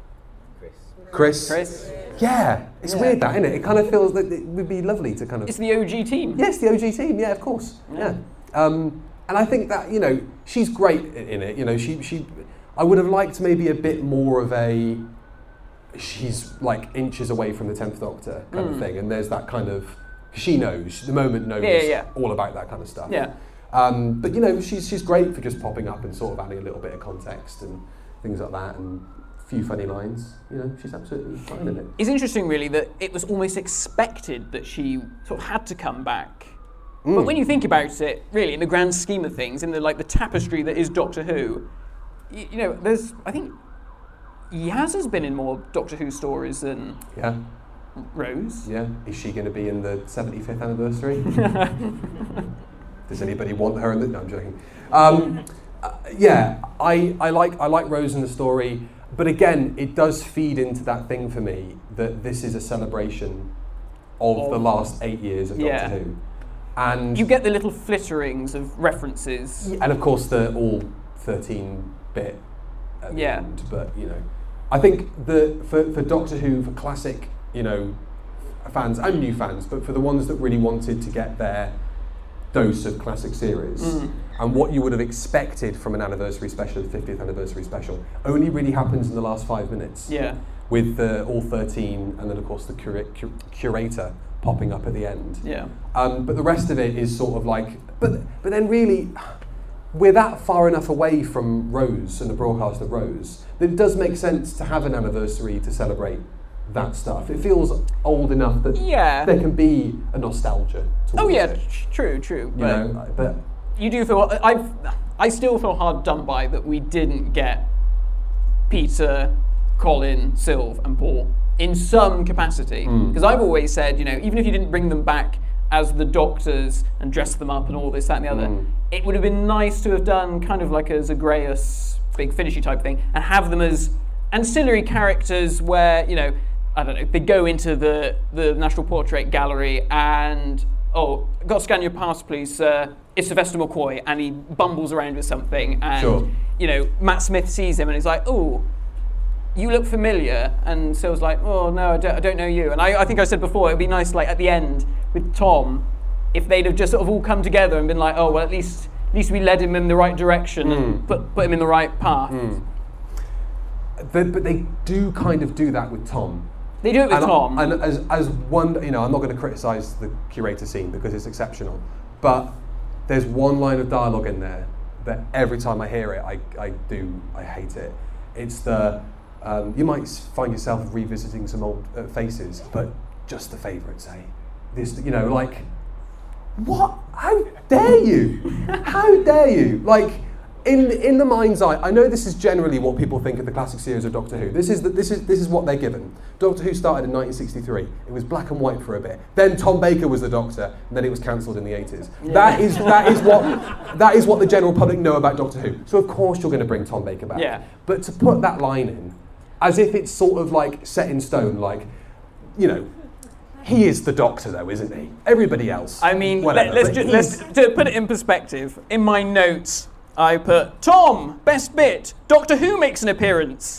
Chris. Chris? Yeah, it's Yeah. weird that, isn't it? It kind of feels that it would be lovely to kind of... It's the O G team. Yes, the O G team. Yeah, of course. Yeah, Yeah. um, and I think that you know she's great i- in it. You know, she she. I would have liked maybe a bit more of a. She's like inches away from the tenth Doctor kind of Mm. thing, and there's that kind of. She knows the moment knows Yeah, yeah, yeah. all about that kind of stuff. Yeah. Um, but you know, she's she's great for just popping up and sort of adding a little bit of context and things like that, and a few funny lines. You know, she's absolutely fine in it. It's interesting, really, that it was almost expected that she sort of had to come back. Mm. But when you think about it, really, in the grand scheme of things, in the like the tapestry that is Doctor Who, you, you know, there's I think Yaz has been in more Doctor Who stories than Yeah. Rose. Yeah, is she going to be in the seventy-fifth anniversary? Does anybody want her in the... No, I'm joking. Um, uh, yeah, I, I like I like Rose in the story. but again, it does feed into that thing for me that this is a celebration of Of- the last eight years of Yeah. Doctor Who. And You get the little flitterings of references. and of course the all thirteen bit at the Yeah. end, but you know, I think the for, for Doctor Who, for classic, you know, fans and new fans, but for the ones that really wanted to get their dose of classic series Mm. and what you would have expected from an anniversary special, fiftieth anniversary special, only really happens in the last five minutes. Yeah. With the all thirteen and then of course the cura- cur- curator popping up at the end. Yeah. Um, but the rest of it is sort of like, but but then really, we're that far enough away from Rose and the broadcast of Rose that it does make sense to have an anniversary to celebrate that stuff. It feels old enough that Yeah. there can be a nostalgia towards Oh yeah, it. tr- true, true. You But know, but you do feel I I still feel hard done by that we didn't get Peter, Colin, Sylve, and Paul in some capacity. Because I've always said, you know, even if you didn't bring them back as the Doctors and dress them up and all this, that, and the other, it would have been nice to have done kind of like a Zagreus big finishy type thing and have them as ancillary characters where, you know, I don't know, they go into the, the National Portrait Gallery and, oh, got to scan your pass, please, sir. It's Sylvester McCoy, and he bumbles around with something, and, Sure. you know, Matt Smith sees him and he's like, oh, you look familiar, and Syl's like, oh, no, I don't, I don't know you. And I, I think I said before, it would be nice, like, at the end, with Tom, if they'd have just sort of all come together and been like, oh, well, at least at least we led him in the right direction and put, put him in the right path. but, but they do kind of do that with Tom. They do it with and, Tom. And as, as one, you know, I'm not going to criticise the curator scene because it's exceptional, but there's one line of dialogue in there that every time I hear it, I, I do, I hate it. It's the, um, you might s- find yourself revisiting some old uh, faces, but just the favourites, eh? This, you know, like, what? How dare you? How dare you? Like, in in the mind's eye, I know this is generally what people think of the classic series of Doctor Who. This is the, this is this is what they're given. Doctor Who started in nineteen sixty-three. It was black and white for a bit. Then Tom Baker was the Doctor, and then it was cancelled in the eighties. That is that is what that is what the general public know about Doctor Who. So of course you're going to bring Tom Baker back. Yeah. But to put that line in, as if it's sort of like set in stone, like, you know. He is the Doctor, though, isn't he? Everybody else. I mean, whatever, let, us but ju- he's- let's to put it in perspective. In my notes, I put Tom, best bit. Doctor Who makes an appearance.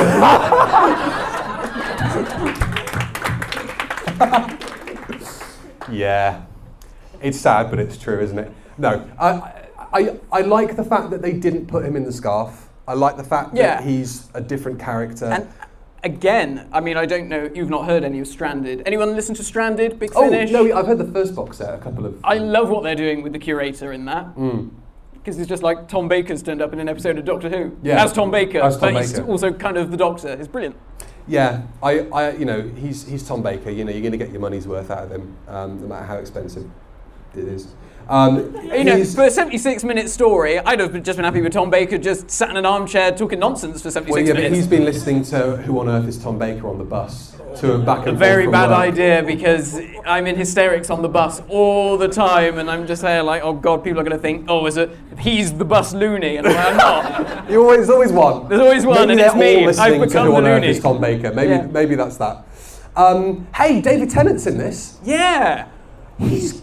Yeah, it's sad, but it's true, isn't it? No, I, I, I like the fact that they didn't put him in the scarf. I like the fact Yeah. that he's a different character. And again, I mean, I don't know. You've not heard any of Stranded. Anyone listen to Stranded? Big oh Finish. no, I've heard the first box set a couple of. I love what they're doing with the curator in that. Because it's just like Tom Baker's turned up in an episode of Doctor Who. Yeah. As Tom Baker. As Tom but he's Baker. also kind of the Doctor. It's brilliant. Yeah, I, I, you know, he's he's Tom Baker. You know, you're going to get your money's worth out of him, um, no matter how expensive it is. Um, You know, he's- for a seventy-six minute story, I'd have just been happy with Tom Baker just sat in an armchair talking nonsense for seventy-six well, yeah, but minutes. he's been listening to Who on Earth is Tom Baker on the bus to and back and A forth very from bad work. idea because I'm in hysterics on the bus all the time, and I'm just there like, oh god, people are going to think, oh, is it he's the bus loony, and I'm, like, I'm not. You always, there's always one. There's always one, Maybe and they're it's me. all listening I've to become Who the on Earth loony. is Tom Baker. Maybe, Yeah. maybe that's that. Um, hey, David Tennant's in this. Yeah. He's.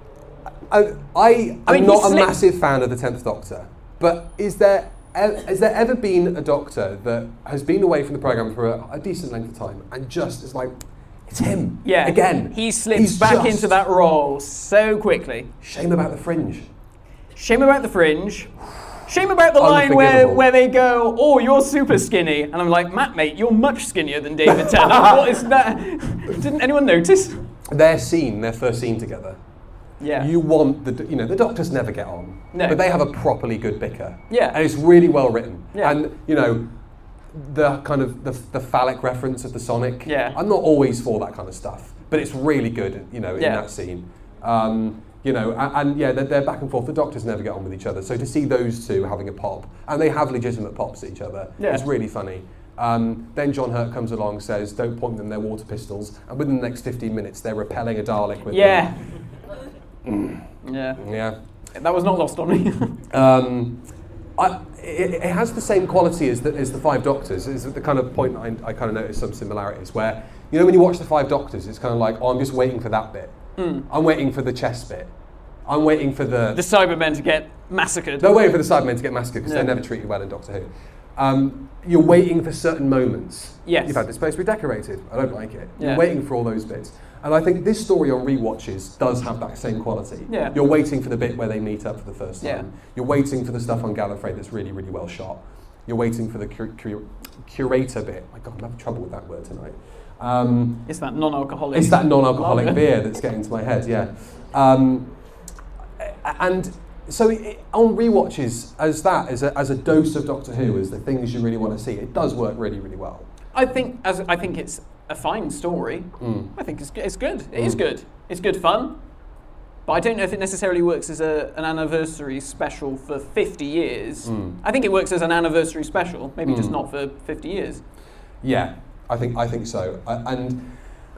I, I am I mean, not he a slipped- massive fan of the tenth Doctor, but is there e- has there ever been a Doctor that has been away from the programme for a, a decent length of time and just is like, it's him Yeah. again? He slips He's back just- into that role so quickly. Shame about the Fringe. Shame about the Fringe. Shame about the line where, Unforgivable. where they go, oh, you're super skinny. And I'm like, Matt, mate, you're much skinnier than David Tennant. What is that? Didn't anyone notice? Their scene, their first scene together. Yeah. You want the, you know, the Doctors never get on, No. but they have a properly good bicker. Yeah. And it's really well written. Yeah. And, you know, the kind of, the, the phallic reference of the Sonic. Yeah. I'm not always for that kind of stuff, but it's really good, you know, in Yeah. that scene. Um, you know, and, and yeah, they're, they're back and forth. The Doctors never get on with each other. So to see those two having a pop, and they have legitimate pops at each other, Yeah. is really funny. Um, then John Hurt comes along, says, don't point them, they're water pistols. And within the next fifteen minutes, they're repelling a Dalek with Yeah. them. Yeah. Yeah. That was not lost on me. Um, I, it, it has the same quality as the, as the Five Doctors. Is the kind of point I, I kind of noticed some similarities where, you know, when you watch the Five Doctors, it's kind of like, oh, I'm just waiting for that bit. Mm. I'm waiting for the chess bit. I'm waiting for the... The Cybermen to get massacred. They're waiting for the Cybermen to get massacred because yeah. they're never treated well in Doctor Who. Um, you're waiting for certain moments. Yes. You've had this place redecorated. I don't like it. Yeah. You're waiting for all those bits. And I think this story on rewatches does have that same quality. Yeah. You're waiting for the bit where they meet up for the first time. Yeah. You're waiting for the stuff on Gallifrey that's really, really well shot. You're waiting for the cur- cur- curator bit. My God, I'm having trouble with that word tonight. Um, it's that non-alcoholic. It's that non-alcoholic beer that's getting to my head, yeah. Um, and so it, on rewatches, as that, as a, as a dose of Doctor Who, as the things you really want to see, it does work really, really well. I think as I think it's a fine story. Mm. I think it's it's good. It mm. is good. It's good fun. But I don't know if it necessarily works as a, an anniversary special for fifty years. Mm. I think it works as an anniversary special, maybe mm. just not for fifty years. Yeah, I think I think so. Uh, and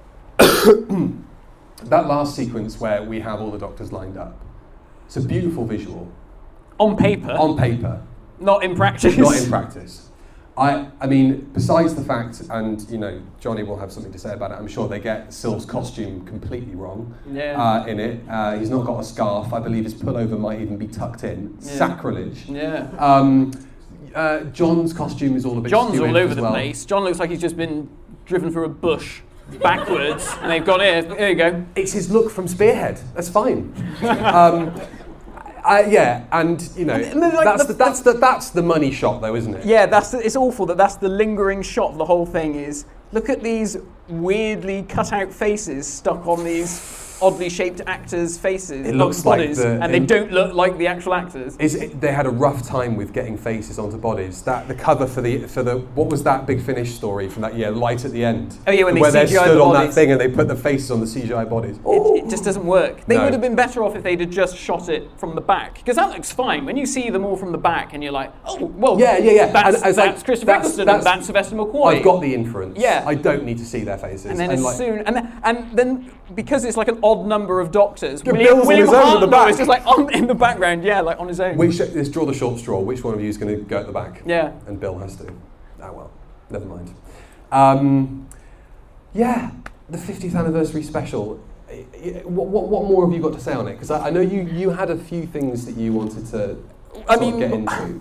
that last sequence where we have all the Doctors lined up, it's a beautiful visual. On paper. On paper. Not in practice. Not in practice. I, I mean, besides the fact, and you know, Johnny will have something to say about it, I'm sure they get Sylve's costume completely wrong yeah. uh, in it. Uh, he's not got a scarf. I believe his pullover might even be tucked in. Yeah. Sacrilege. Yeah. Um, uh, John's costume is all a bit John's all over the well. place. John looks like he's just been driven through a bush backwards, and they've gone here. There you go. It's his look from Spearhead. That's fine. um, Uh, yeah, and you know and like that's the, the, that's the that's the money shot, though, isn't it? Yeah, that's the, it's awful that that's the lingering shot of the whole thing. Is look at these weirdly cut out faces stuck on these oddly shaped actors' faces, it looks bodies, like the, and they don't look like the actual actors. Is it, they had a rough time with getting faces onto bodies. That the cover for the for the what was that Big Finish story from that year? Light at the End. Oh yeah, when where they they C G I stood the on bodies. that thing and they put the faces on the C G I bodies. It, it just doesn't work. They No. would have been better off if they'd have just shot it from the back, because that looks fine. When you see them all from the back, and you're like, oh, well, yeah, yeah, yeah. That's, and, and that's like, Christopher that's, Eccleston that's, and that's Sylvester McCoy. I've got the inference. Yeah. I don't need to see their faces. And then and as like, soon, and then, and then because it's like an odd number of doctors, Yeah, William, Bill's on William his own at the Hartnell back. is just like on, in the background, yeah, like on his own. Which, let's draw the short straw. Which one of you is going to go at the back? Yeah. And Bill has to. Ah, well, never mind. Um, yeah, the fiftieth anniversary special. What, what, what more have you got to say on it? Because I, I know you, you had a few things that you wanted to I sort mean, of get into.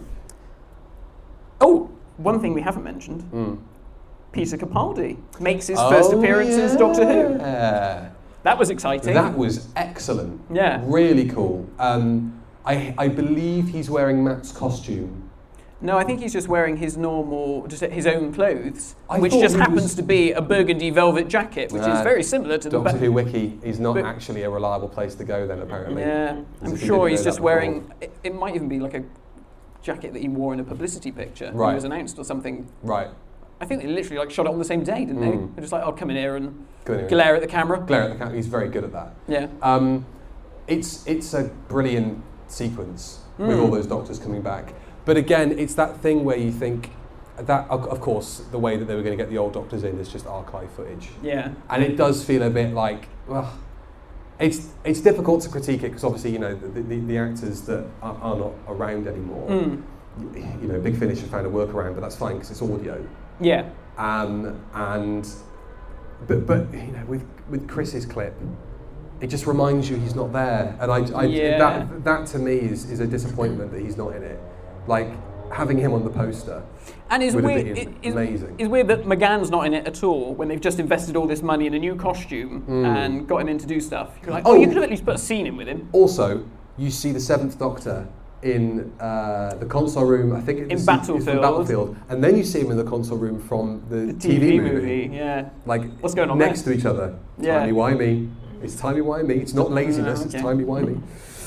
Oh, one thing we haven't mentioned. Mm. Peter Capaldi makes his Oh, first appearance yeah. as Doctor Who. Yeah. That was exciting. That was excellent. Yeah. Really cool. Um, I, I believe he's wearing Matt's costume. No, I think he's just wearing his normal, just his own clothes, I which thought just he happens was- to be a burgundy velvet jacket, which Uh, is very similar to Doctor the. Who Wiki is not but- actually a reliable place to go then, apparently. Yeah, As I'm if he sure didn't he's know just that wearing. before. It, it might even be like a jacket that he wore in a publicity picture. Right. When it was announced or something. Right. I think they literally like shot it on the same day, didn't Mm. they? They're just like, I'll come in here and Come in here. glare at the camera. Glare at the camera. He's very good at that. Yeah. Um, it's it's a brilliant sequence Mm. with all those doctors coming back. But again, it's that thing where you think that, of, of course, the way that they were going to get the old doctors in is just archive footage. Yeah. And it does feel a bit like, well, it's it's difficult to critique it because obviously, you know, the, the, the actors that are, are not around anymore, Mm. you know, Big Finish have found a workaround, but that's fine because it's audio. Yeah. Um, and but but you know, with with Chris's clip, it just reminds you he's not there, and I, I Yeah. that that to me is, is a disappointment that he's not in it. Like having him on the poster And it's would have weird. been It, it's, amazing. it's weird that McGann's not in it at all when they've just invested all this money in a new costume Mm. and got him in to do stuff. You're like, Oh. oh, you could have at least put a scene in with him. Also, you see the Seventh Doctor in uh, the console room. I think it's, In it's Battlefield. from Battlefield, and then you see him in the console room from the, The T V, movie. yeah. Like What's going on next there? to each other. Yeah. Timey-wimey. It's timey-wimey. It's not laziness, Oh, it's okay. timey-wimey.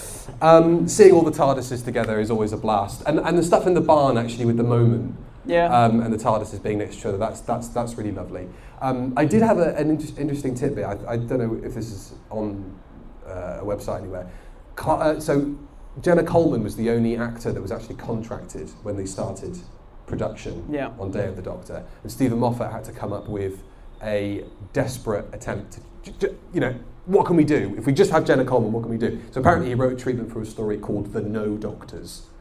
Um, seeing all the TARDISes together is always a blast. And and the stuff in the barn, actually, with the moment, Yeah. um, and the TARDISes being next to each other, that's that's that's really lovely. Um, I did have a, an inter- interesting tidbit. I, I don't know if this is on uh, a website anywhere. Co- uh, so Jenna Coleman was the only actor that was actually contracted when they started production Yeah. on Day of the Doctor, and Stephen Moffat had to come up with a desperate attempt to, j- j- you know, what can we do? If we just have Jenna Coleman, what can we do? So apparently he wrote treatment for a story called The No Doctors,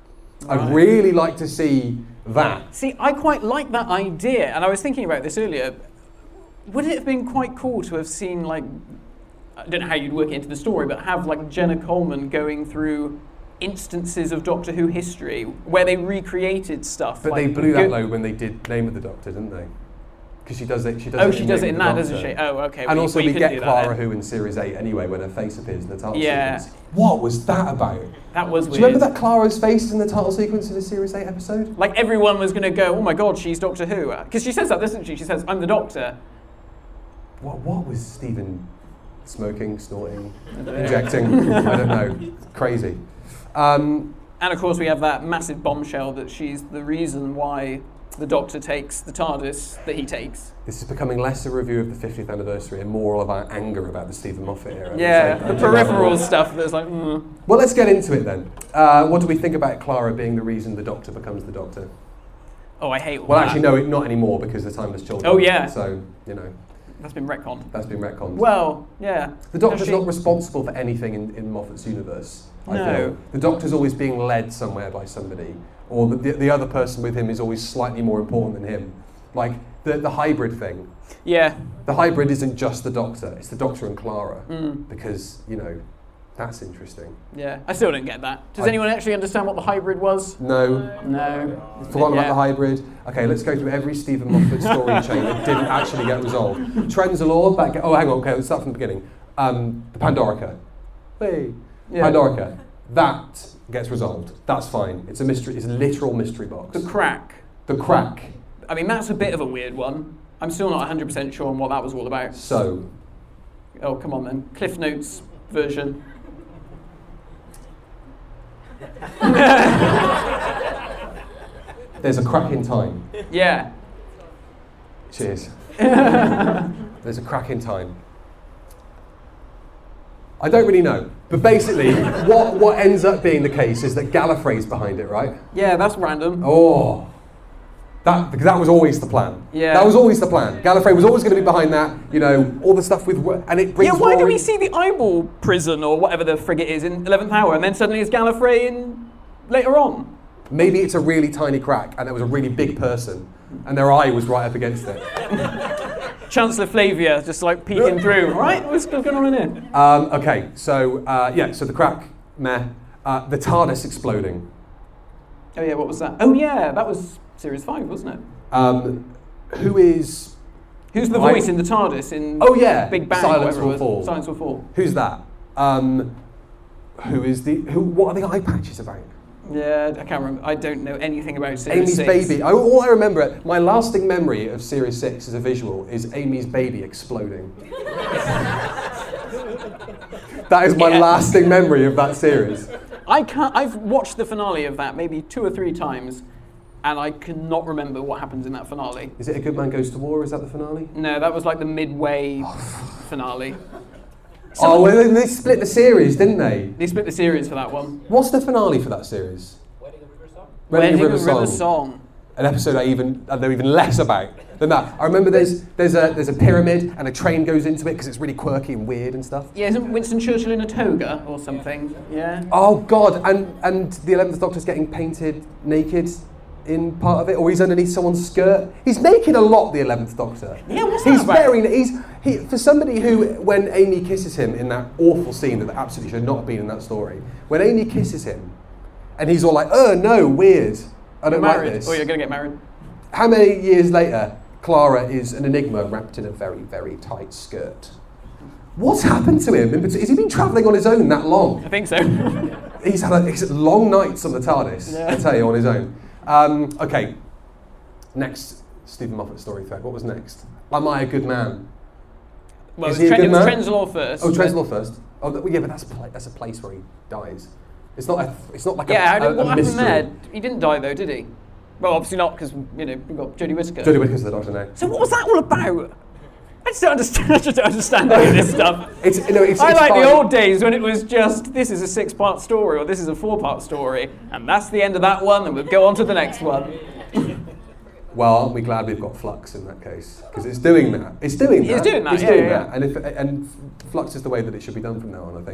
I'd Right. really like to see that. See, I quite like that idea, and I was thinking about this earlier. Would it have been quite cool to have seen, like, I don't know how you'd work it into the story, but have, like, Jenna Coleman going through instances of Doctor Who history where they recreated stuff. But like, they blew that go- load when they did Name of the Doctor, didn't they? Because she does it. She does Oh, it she in does Name it in of that, the doesn't Doctor. she? Oh, okay. And well, also well, you we couldn't get do that Clara then. Who in Series eight anyway when her face appears in the title Yeah. sequence. What was that about? That was Do weird. you remember that Clara's face in the title sequence in the Series eight episode? Like, everyone was going to go, oh my god, she's Doctor Who. Because she says that, doesn't she? She says, I'm the Doctor. What, what was Stephen smoking, snorting, injecting? I don't know. Crazy. Um, And of course we have that massive bombshell that she's the reason why the Doctor takes the TARDIS that he takes. this is becoming less a review of the fiftieth anniversary and more all about anger about the Stephen Moffat era. Yeah, It's the like- peripheral stuff that's like, mm. Well, let's get into it then. Uh, what do we think about Clara being the reason the Doctor becomes the Doctor? Oh, I hate all Well, that. actually, no, not anymore because the Timeless Children. Oh, yeah. So, you know, That's been retconned. that's been retconned. Well, yeah. the Doctor's Does she- not responsible for anything in, in Moffat's universe, I No. feel. The Doctor's always being led somewhere by somebody, or the, the, the other person with him is always slightly more important than him. Like, the, the hybrid thing. Yeah. The hybrid isn't just the Doctor, it's the Doctor and Clara. Mm. Because, you know, that's interesting. Yeah. I still don't get that. Does I- anyone actually understand what the hybrid was? No. No. Forgotten Yeah. about the hybrid. Okay, let's go through every Stephen Moffat story chain that didn't actually get resolved. Trenzalore, back. Oh, hang on. Okay, let's start from the beginning. Um, the Pandorica. Hey. Yeah. Pandorica. That gets resolved. That's fine. It's a mystery. It's a literal mystery box. The crack. The crack. I mean, that's a bit of a weird one. I'm still not one hundred percent sure on what that was all about. So, Oh, come on then. Cliff Notes version. there's a crack in time. Yeah. Cheers. There's a crack in time. I don't really know. But basically, what, what ends up being the case is that Gallifrey's behind it, right? Yeah, that's random. Oh, that because that was always the plan. Yeah. That was always the plan. Gallifrey was always going to be behind that. You know, all the stuff with wo- and it brings. Yeah, why do Rory- we see the eyeball prison or whatever the frigate is in eleventh hour, and then suddenly it's Gallifrey in later on? Maybe it's a really tiny crack, and there was a really big person, and their eye was right up against it. Chancellor Flavia just like peeking through. Right, what's going on in here? Um, okay, so uh, yeah, so the crack, meh. Uh, the TARDIS exploding. Oh yeah, what was that? Oh yeah, that was series five, wasn't it? Um, who is? Who's the I- voice in the TARDIS in Oh yeah, Big Bang? Silence whatever it Will was? Fall. Silence will fall. Who's that? Um, who is the? Who? What are the eye patches about? Yeah, I can't remember. I don't know anything about series Amy's six. baby. I, all I remember, my lasting memory of Series six as a visual is Amy's baby exploding. That is my Yeah. lasting memory of that series. I can't. I've watched the finale of that maybe two or three times, and I cannot remember what happens in that finale. Is it A Good Man Goes to War? Is that the finale? No, that was like the midway finale. Oh, well, they split the series, didn't they? They split the series for that one. What's the finale for that series? Wedding of River Song. Wedding of Wedding River of River Song. Song. An episode I even I know even less about than that. I remember there's there's a there's a pyramid and a train goes into it because it's really quirky and weird and stuff. Yeah, isn't Winston Churchill in a toga or something? Yeah. Oh God! And and the eleventh Doctor's getting painted naked in part of it, or he's underneath someone's skirt. He's naked a lot. The eleventh Doctor. Yeah, what's He's that about? very. He's he for somebody who, when Amy kisses him in that awful scene that absolutely should not have been in that story. When Amy kisses him, and he's all like, "Oh no, weird. I don't like Married. this." Oh, you're going to get married. How many years later, Clara is an enigma wrapped in a very, very tight skirt? What's happened to him? Has he been travelling on his own that long? I think so. He's had, a, he's had long nights on the TARDIS, Yeah. I tell you, on his own. Um, okay, next Stephen Moffat story thread. What was next? Am I a good man? Well, Is it was, he a Tren- good it was man? Trenzalore first. Oh, but- Trenzalore first. Oh, th- yeah, but that's a, pla- that's a place where he dies. It's not. A, it's not like Yeah, how a, did, a, what a happened mystery. there? He didn't die though, did he? Well, obviously not, because you know we've got Jodie Whittaker. Jodie Whittaker's the Doctor now. So what was that all about? I just don't understand. I just don't understand any of this stuff. It's no. It's, I it's like fine. the old days when it was just this is a six-part story or this is a four-part story, and that's the end of that one, and we'll go on to the next one. Well, aren't we glad we've got Flux in that case? Because it's doing that. It's doing that. It's doing that, It's yeah, doing yeah, that. And if and Flux is the way that it should be done from now on, I think.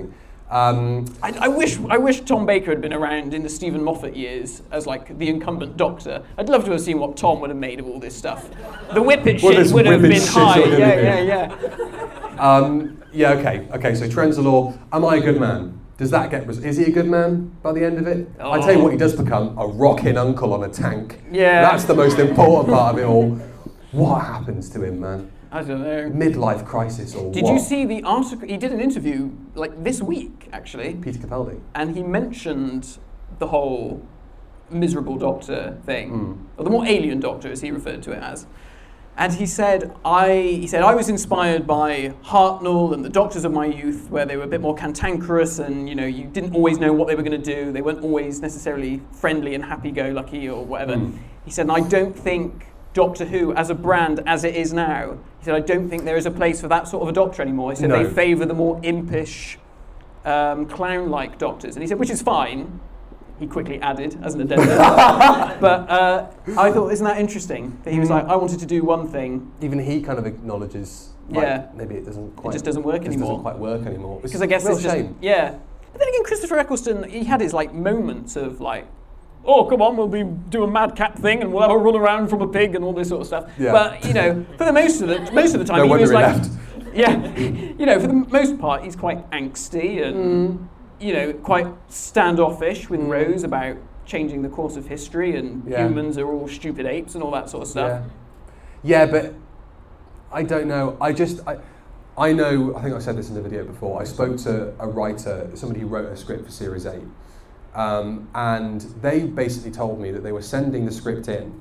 Um, I, I wish I wish Tom Baker had been around in the Stephen Moffat years as like the incumbent Doctor. I'd love to have seen what Tom would have made of all this stuff. The Whippet Well, shit this would have Whippet been shit high. would have Yeah, been. yeah, yeah. um, yeah, okay, okay. So Trenzalore, am I a good man? Does that get? Is he a good man by the end of it? Oh. I tell you what, he does become a rocking uncle on a tank. Yeah. That's the most important part of it all. What happens to him, man? I don't know. Midlife crisis or Did what? you see the article? He did an interview like this week, actually, Peter Capaldi? and he mentioned the whole miserable Doctor thing, Mm. or the more alien Doctor, as he referred to it as. And he said, I he said I was inspired by Hartnell and the Doctors of my youth, where they were a bit more cantankerous, and you know you didn't always know what they were going to do. They weren't always necessarily friendly and happy-go-lucky or whatever. Mm. He said, and I don't think Doctor Who, as a brand, as it is now, he said, I don't think there is a place for that sort of a Doctor anymore. He said No. they favour the more impish, um, clown-like Doctors, and he said, which is fine. He quickly added as an addendum. But uh, I thought, isn't that interesting? That he was like, I wanted to do one thing. Even he kind of acknowledges, like, Yeah. maybe it doesn't quite. It just doesn't work just anymore. doesn't quite work anymore. Because I guess real it's just, shame. yeah. But then again, Christopher Eccleston, he had his like moments of like, oh, come on, we'll be do a madcap thing and we'll have a run around from a pig and all this sort of stuff. Yeah. But you know, for the most of the most of the time, No he wonder was he like, left. yeah, you know, for the most part, he's quite angsty and Mm. you know, quite standoffish with Rose about changing the course of history and Yeah. humans are all stupid apes and all that sort of stuff. Yeah. yeah, but I don't know. I just, I, I know, I think I said this in the video before, I spoke to a writer, somebody who wrote a script for Series eight, um, and they basically told me that they were sending the script in,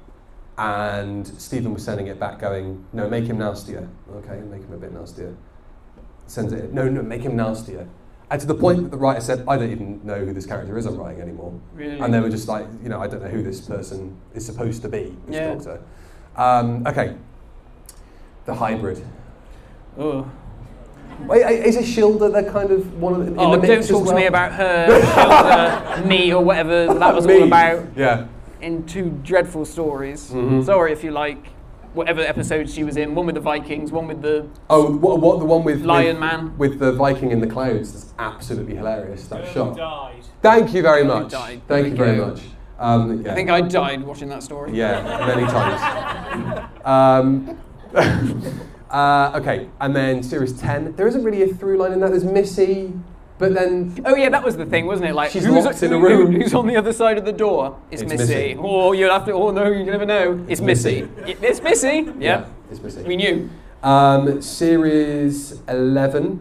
and Stephen was sending it back going, no, make him nastier. Okay, make him a bit nastier. Sends it in, no, no, make him nastier. And to the point that the writer said, I don't even know who this character is I'm writing anymore. Really? And they were just like, you know, I don't know who this person is supposed to be, this Yeah. Doctor. Um, okay, the hybrid. Oh, Wait, is Ishilda the kind of one of the, in oh the don't mix as talk to well? me about her, shoulder, me, or whatever that was Me. all about Yeah. in two dreadful stories. Mhm. Sorry if you like whatever episode she was in, one with the Vikings, one with the Oh, what, what the one with Lion with, Man. with the Viking in the clouds? That's absolutely hilarious. That Girl shot. died. Thank you very Girl much. died. Thank There you we very go. much. Um, yeah. I think I died watching that story. Yeah, many times. um, uh, okay, and then series ten. There isn't really a through line in that. There's Missy, but then Oh yeah, that was the thing, wasn't it? Like She's who's, locked in a who- room. who's on the other side of the door? It's, It's Missy. Missy. Or you'll have to. Oh no, you never know. It's Missy. Missy. It's Missy. Yeah, it's Missy. we knew. Um, series eleven.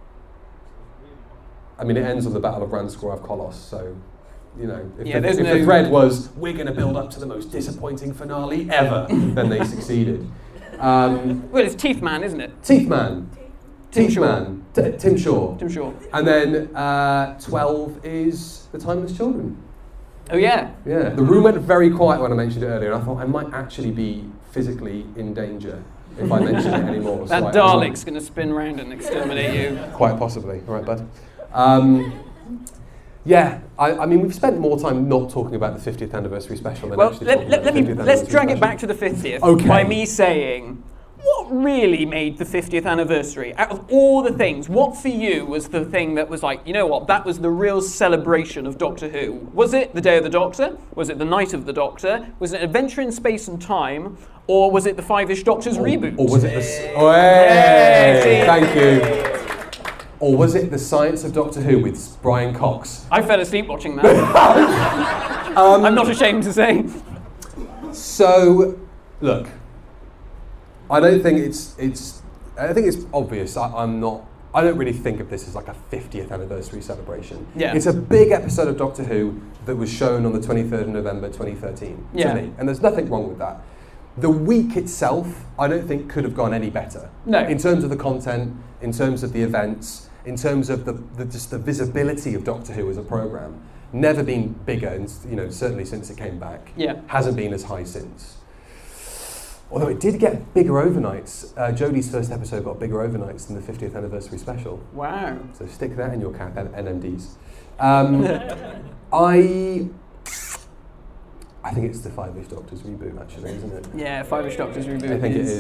I mean, it ends on the Battle of Ranskor Kolos, so, you know, if, Yeah, the, there's if no- the thread was, we're going to build up to the most disappointing finale ever, then they succeeded. Um, Well, it's Teeth Man, isn't it? Teeth Man. Tim Teeth Shaw. Man. T- Tim Shaw. Tim Shaw. And then uh, twelve is The Timeless Children. Oh yeah. Yeah, the room went very quiet when I mentioned it earlier, and I thought I might actually be physically in danger if I mention it anymore. so That I- I Dalek's going to spin round and exterminate you. Quite possibly. All right, bud. Um, yeah, I, I mean, we've spent more time not talking about the fiftieth anniversary special than Well, actually let, talking let, about let the me fiftieth let's anniversary drag it special. back to the fiftieth Okay. by me saying, what really made the fiftieth anniversary? Out of all the things, what for you was the thing that was like, you know what, that was the real celebration of Doctor Who? Was it the Day of the Doctor? Was it the Night of the Doctor? Was it Adventure in Space and Time? Or was it the Five-ish Doctors reboot? Or was it the... s- Oh, hey, Hey. thank you. Or was it the Science of Doctor Who with Brian Cox? I fell asleep watching that. Um, I'm not ashamed to say. So, look, I don't think it's it's. I think it's obvious. I, I'm not. I don't really think of this as like a fiftieth anniversary celebration. Yeah. It's a big episode of Doctor Who that was shown on the twenty-third of November twenty thirteen. Yeah. To me, and there's nothing wrong with that. The week itself, I don't think could have gone any better. No. In terms of the content, in terms of the events, in terms of the, the just the visibility of Doctor Who as a program, never been bigger. And you know, certainly since it came back, Yeah. hasn't been as high since. Although it did get bigger overnights. Uh, Jodie's first episode got bigger overnights than the fiftieth anniversary special. Wow. So stick that in your cap, N M Ds. Um, I, I think it's the Five-ish Doctors reboot, actually, isn't it? Yeah, Five-ish Doctors reboot. I think it is.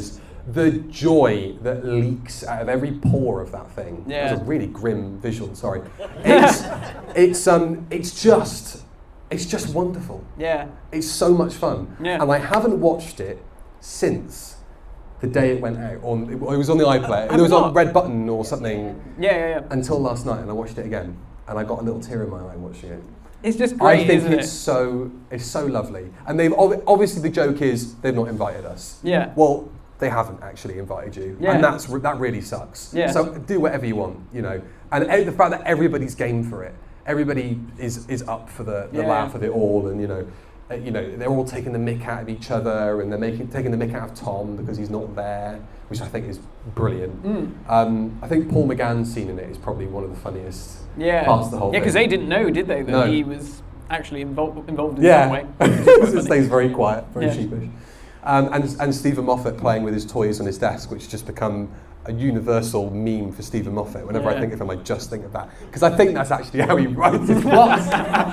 the joy that leaks out of every pore of that thing. Yeah. It's a really grim visual. Sorry. It's it's um it's just it's just wonderful. Yeah. It's so much fun. Yeah. And I haven't watched it since the day it went out. On it was on the iPlayer. It was on Red Button or something. Yeah, yeah, yeah. Until last night, and I watched it again, and I got a little tear in my eye watching it. It's just great, I think isn't it's it? so it's so lovely, and they've ob- obviously the joke is they've not invited us. Yeah. Well, they haven't actually invited you, Yeah. and that's re- that really sucks. Yeah. So do whatever you want, you know, and e- the fact that everybody's game for it, everybody is is up for the, the Yeah. laugh of it all, and you know, uh, you know they're all taking the mick out of each other, and they're making taking the mick out of Tom because he's not there, which I think is brilliant. Mm. Um, I think Paul McGann's scene in it is probably one of the funniest Yeah. parts of the whole Yeah, because thing. they didn't know, did they, that No. he was actually involved involved in Yeah, some way. it stays very quiet, very Yeah. sheepish. Um, and, and Stephen Moffat playing with his toys on his desk, which has just become a universal meme for Stephen Moffat. Whenever Yeah. I think of him, I just think of that. Because I think that's actually how he writes his plots.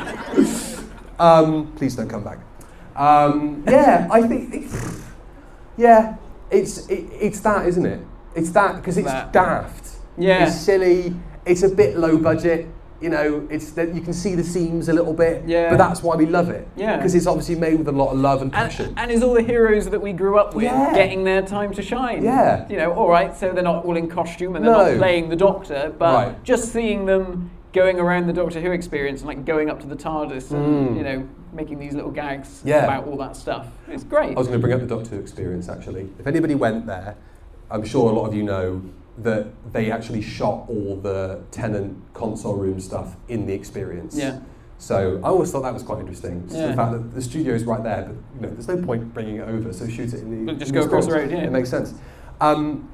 um, please don't come back. Um, yeah, I think, it, yeah, it's it, it's that, isn't it? It's that, because it's That. daft. Yeah. It's silly, it's a bit low budget. You know, it's that you can see the seams a little bit, Yeah. but that's why we love it. Yeah. Because it's obviously made with a lot of love and And, passion. and is all the heroes that we grew up with Yeah. getting their time to shine. Yeah. You know, all right, so they're not all in costume and they're No. not playing the Doctor, but Right. just seeing them going around the Doctor Who experience and like going up to the TARDIS and, Mm. you know, making these little gags Yeah. about all that stuff. It's great. I was going to bring up the Doctor Who experience, actually. If anybody went there, I'm sure a lot of you know that they actually shot all the Tennant console room stuff in the experience. Yeah. So I always thought that was quite interesting. Just Yeah. the fact that the studio is right there, but you know, there's no point bringing it over, so shoot it in the But just in go the across the experience. road, yeah. It makes sense. Um,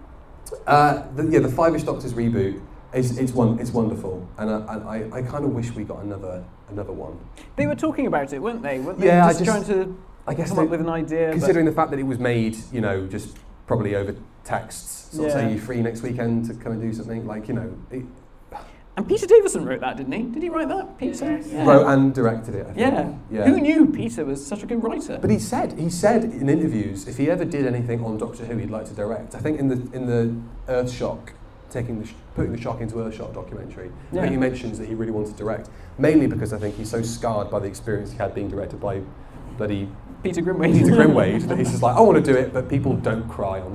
uh, the, yeah, the Five-ish Doctors reboot is it's one it's wonderful, and I, I, I kind of wish we got another another one. They were talking about it, weren't they? Weren't they Yeah, I just, just- trying to I guess come they- up with an idea? Considering the fact that it was made, you know, just probably over texts, sort of Yeah. say you're free next weekend to come and do something, like, you know, it but, and Peter Davison wrote that, didn't he? Did he write that? Peter? Yeah. wrote and directed it, I think. Yeah. Yeah. Who knew Peter was such a good writer? But he said, he said in interviews, if he ever did anything on Doctor Who, he'd like to direct. I think in the in the Earthshock, taking the sh- putting the shock into Earthshock documentary, I Yeah. think he mentions that he really wants to direct, mainly because I think he's so scarred by the experience he had being directed by bloody Peter Grimwade. Peter Grimwade, that he's just like, I want to do it, but people don't cry on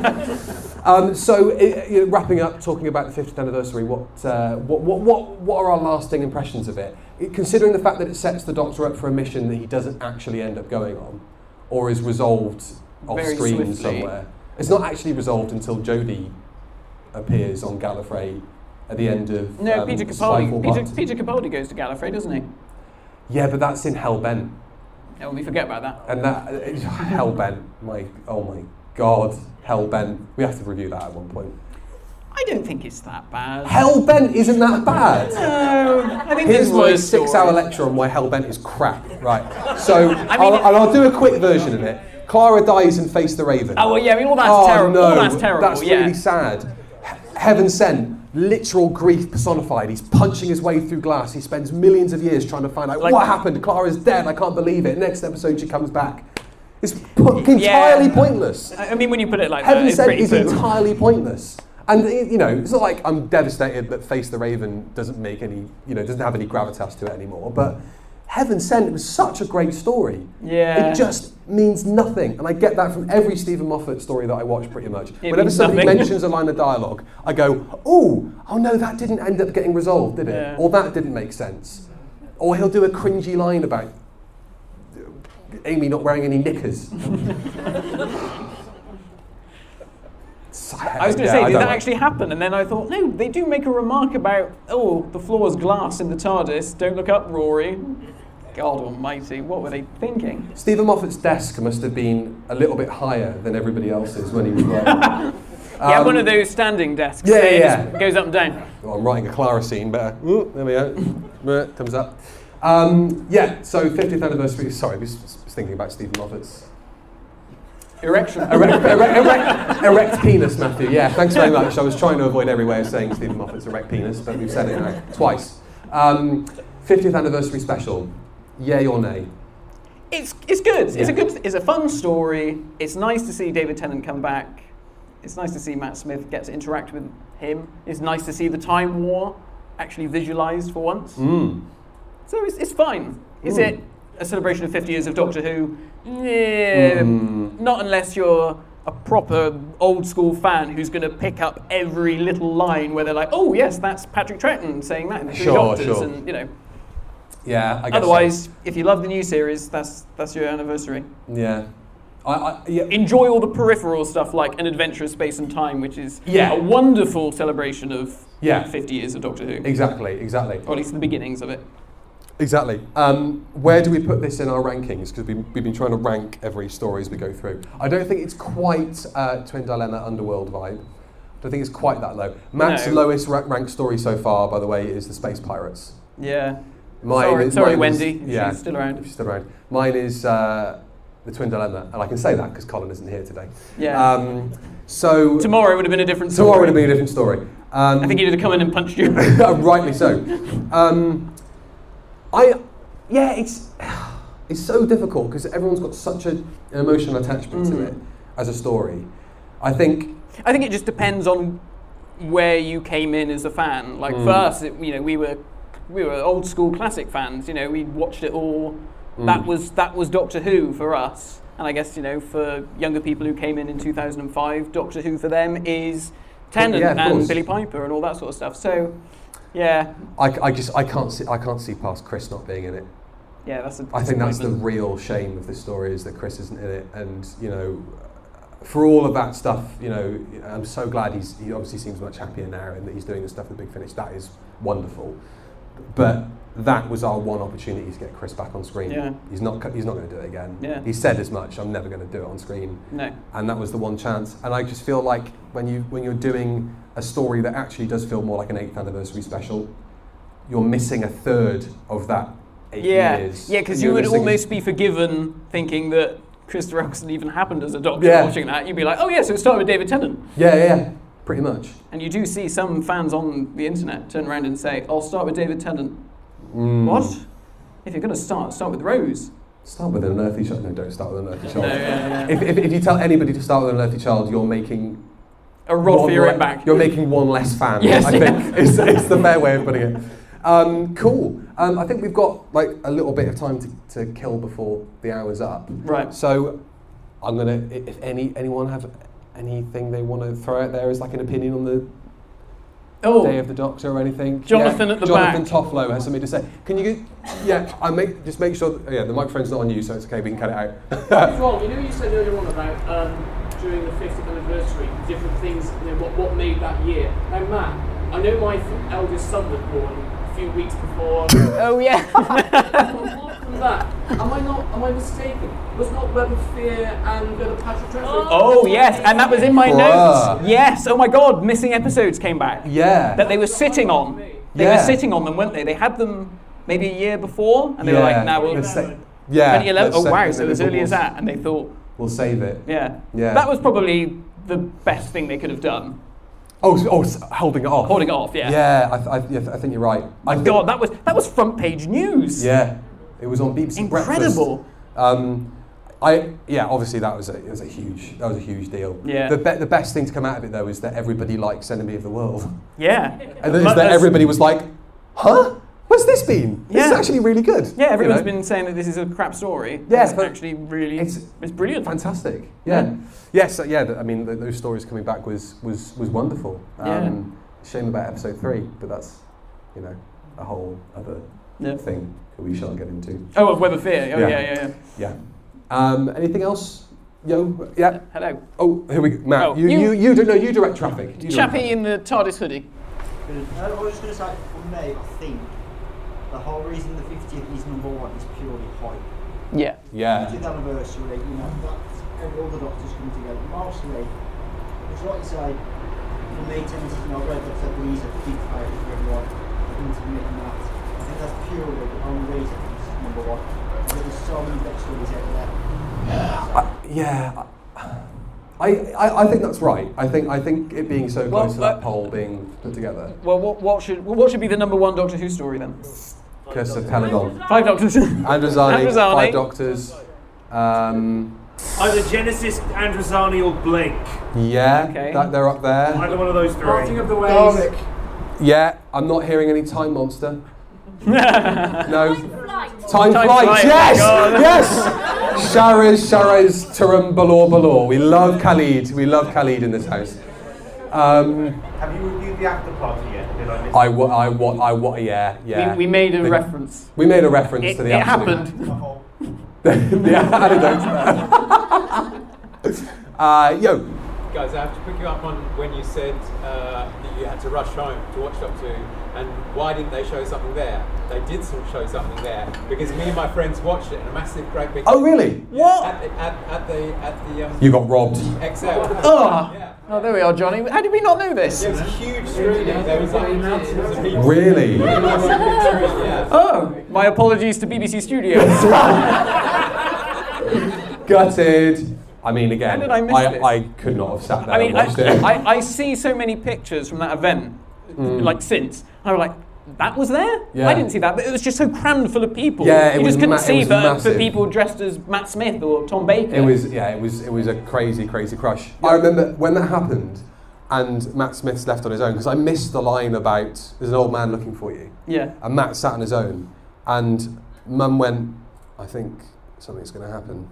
set. um, so, uh, you know, wrapping up, talking about the fiftieth anniversary, what, uh, what, what, what, what are our lasting impressions of it? it? Considering the fact that it sets the Doctor up for a mission that he doesn't actually end up going on, or is resolved off Very screen swiftly. somewhere. It's not actually resolved until Jodie appears on Gallifrey at the end of No, um, Peter Spyfall Capaldi. Part Peter, Two. Peter Capaldi goes to Gallifrey, doesn't he? Yeah, but that's in Hellbent. Oh, we forget about that. And that, Hellbent, my, oh my God, Hellbent. We have to review that at one point. I don't think it's that bad. Hellbent isn't that bad. No, I think Here's there's my worse six-hour stories. lecture on why Hellbent is crap. Right. So, I I'll, mean- and I'll do a quick version of it. Clara dies in Face the Raven. Oh, well, yeah, I mean, all that's oh, terrible. No, All that's terrible, That's yeah. really sad. He- Heaven sent. Literal grief personified. He's punching his way through glass. He spends millions of years trying to find out Like- what happened. Clara's dead. I can't believe it. Next episode, she comes back. It's po- entirely Yeah. pointless. I I mean, when you put it like Heaven that, it's sent pretty is poo. entirely pointless. And you know, it's not like I'm devastated that Face the Raven doesn't make any, you know, doesn't have any gravitas to it anymore. But Heaven Sent was such a great story. Yeah. It just means nothing, and I get that from every Stephen Moffat story that I watch, pretty much. It Whenever means somebody nothing. mentions a line of dialogue, I go, "Oh, oh no, that didn't end up getting resolved, did it? Yeah. Or that didn't make sense." Or he'll do a cringy line about Amy not wearing any knickers. I was going to say, did that actually happen? And then I thought, no, they do make a remark about, oh, the floor is glass in the TARDIS. Don't look up, Rory. God almighty, what were they thinking? Stephen Moffat's desk must have been a little bit higher than everybody else's when he was writing. Yeah, Um, one of those standing desks. yeah, that yeah. just goes up and down. Well, I'm writing a Clara scene, better. Ooh, there we go. Comes up. Um, yeah, so fiftieth anniversary. Sorry, I was was thinking about Stephen Moffat's Erection. erect, erect, erect, erect penis, Matthew. Yeah, thanks very much. I was trying to avoid every way of saying Stephen Moffat's erect penis, but we've said it now twice. Um, fiftieth anniversary special. Yay or nay? It's it's good. It's Yeah. a good. It's a fun story. It's nice to see David Tennant come back. it's nice to see Matt Smith get to interact with him. It's nice to see the Time War actually visualised for once. Mm. So it's, it's fine. Is Mm. it a celebration of fifty years of Doctor Who? Yeah, Mm. not unless you're a proper old school fan who's going to pick up every little line where they're like, oh yes, that's Patrick Troughton saying that in the Three Sure, Doctors, sure. and you know. Yeah, I guess Otherwise, so. if you love the new series, that's that's your anniversary. Yeah. I, I, yeah. Enjoy all the peripheral stuff like An Adventure of Space and Time, which is Yeah. a wonderful celebration of Yeah. fifty years of Doctor Who. Exactly, exactly. Or at least the beginnings of it. Exactly. Um, where do we put this in our rankings? Because we've, we've been trying to rank every story as we go through. I don't think it's quite uh, Twin Dilemma Underworld vibe. I don't think it's quite that low. Matt's No. lowest ra- ranked story so far, by the way, is the Space Pirates. Yeah. Mine sorry, is, sorry mine Wendy, is, if yeah, she's still around. If she's still around. Mine is uh, the Twin Dilemma, and I can say that because Colin isn't here today. Yeah. Um, so Tomorrow would have been a different story. tomorrow would have been a different story. Um, I think he'd have come in and punched you. rightly so. Um, I, yeah, it's it's so difficult because everyone's got such a, an emotional attachment Mm. to it as a story. I think. I think it just depends on where you came in as a fan. Like Mm. for us, it, you know, we were we were old school classic fans. You know, we watched it all. Mm. That was that was Doctor Who for us. And I guess, you know, for younger people who came in in two thousand five, Doctor Who for them is Tennant Yeah, of and course. Billy Piper and all that sort of stuff. So, yeah, I, I just I can't see I can't see past Chris not being in it. yeah, that's a I think that's the disappointment. real shame of this story is that Chris isn't in it, and you know, for all of that stuff, you know, I'm so glad he's he obviously seems much happier now and that he's doing the stuff with Big Finish. That is wonderful, but that was our one opportunity to get Chris back on screen. Yeah. He's not co- he's not going to do it again. Yeah. He said as much. I'm never going to do it on screen. No. And that was the one chance. And I just feel like when you when you're doing a story that actually does feel more like an eighth anniversary special, you're missing a third of that eight Yeah, years. yeah, because And you you're would missing- almost be forgiven thinking that Christopher Eccleston even happened as a Doctor Yeah. watching that. You'd be like, oh yeah, so it started with David Tennant. Yeah, yeah, yeah, pretty much. And you do see some fans on the internet turn around and say, I'll start with David Tennant. Mm. What? If you're going to start, start with Rose. Start with an unearthly child. No, don't start with an unearthly child. No, yeah, yeah. If, if, if you tell anybody to start with an unearthly child, you're making A rod one for your le- own back. You're making one less fan. Yes, I yeah. think is, is the fair way of putting it. Um, cool. Um, I think we've got like a little bit of time to, to kill before the hour's up. Right. So I'm gonna. i- If any anyone have anything they want to throw out there as like an opinion on the Oh, Day of the Doctor or anything? Jonathan yeah. at the Jonathan back. Toffolo has something to say. Can you get? Yeah, I make just make sure. That, yeah, the microphone's not on you, so it's okay. We can cut it out. Well, you know, you said earlier on about um, during the fiftieth anniversary, different things. You know, what what made that year. Now, Matt, I know my f- eldest son was born a few weeks before. oh yeah. Apart from that, am I not? Am I mistaken? Was not Web of Fear and uh, the Patrick Troughton? Oh yes, and that was in my Bruh. notes. Yes. Oh my God, missing episodes came back. yeah. That they were sitting on. They Yeah. were sitting on them, weren't they? They had them maybe a year before, and they were like, "Now we'll." Let's say- yeah. twenty eleven. let's Oh say- wow! So we'll- as early we'll- as that, and they thought, We'll save it. yeah, Yeah. that was probably the best thing they could have done. Oh, s- oh, s- holding it off. Holding it off, yeah. Yeah, I, th- I, th- yeah, I think you're right. I think- God, that was that was front page news. Yeah, it was on B B C Incredible. Breakfast. Um, I yeah, obviously that was a it was a huge that was a huge deal. Yeah. The be- the best thing to come out of it though is that everybody likes Enemy of the World, Yeah. and is But that that's- everybody was like, huh? What's this been? This is Yeah. actually really good. Yeah, you everyone's know? been saying that this is a crap story. Yeah, it's but actually really it's- it's, it's brilliant. Fantastic. Yeah. Yeah. Yes. uh, Yeah. th- I mean, th- those stories coming back was was was wonderful. Um, Shame about episode three, but that's you know a whole other Yeah. thing that we shan't get into. Oh, of Web of Fear. Oh Yeah. yeah, yeah, yeah. Yeah. Um, anything else? Yo. Yeah. Hello. Oh, here we go. Matt, Oh, you, you- you you do no, you direct traffic. You direct Chappie in the TARDIS hoodie. Uh, I was just going to say, for me, I think the whole reason the fiftieth is number one is purely hype. Yeah. Yeah. fiftieth anniversary, you know, that's all the Doctors coming together. Mostly, it's like you say, for me, Tennant is not great, but he's a big favourite for everyone. I think to be making that. I think that's purely the only reason it's number one. There's so many backstories out there. I, yeah. I, I, I think that's right. I think I think it being so Well, close to that uh, poll being put together. Well, what, what should well, what should be the number one Doctor Who story then? Curse of Peladon. Five Doctors. Androzani, Androzani. Five Doctors. Um, Either Genesis, Androzani, or Blink. Yeah, Okay. that, they're up there. Either one of those three. Parting of the Ways. Dalek. Yeah, I'm not hearing any Time Monster. No. Flight. Time, Time Flight, Flight, yes! God. Yes! Sharaz, Sharaz, Turum, Balor, Balor. We love Khalid. We love Khalid in this house. Um, Have you reviewed the after party yet? Did I miss I, wa- I, wa- I, wa- yeah, yeah. We, we made a The- reference. We made a reference It, to the it absolute- happened. the anecdote. uh, yo, Guys, I have to pick you up on when you said uh, that you had to rush home to watch Doctor Who, and why didn't they show something there? They did some show something there because me and my friends watched it in a massive, great big. oh really? What? At the at, at the at the um, You got robbed. X L. Oh. Yeah. Oh, there we are, Johnny. How did we not know this? It was a huge screen. There was like mountains of people. Really? Yeah. Oh, my apologies to B B C Studios. Gutted. I mean, again, How did I miss I, this? I could not have sat there I mean, and I, watched it. I, I see so many pictures from that event, like since. I was like, that was there? Yeah. I didn't see that, but it was just so crammed full of people. Yeah, it you was just couldn't ma- it see was for, for massive. people dressed as Matt Smith or Tom Baker. It was, yeah, it was, it was a crazy, crazy crush. I remember when that happened, and Matt Smith's left on his own because I missed the line about "There's an old man looking for you," Yeah. and Matt sat on his own, and Mum went, "I think something's going to happen,"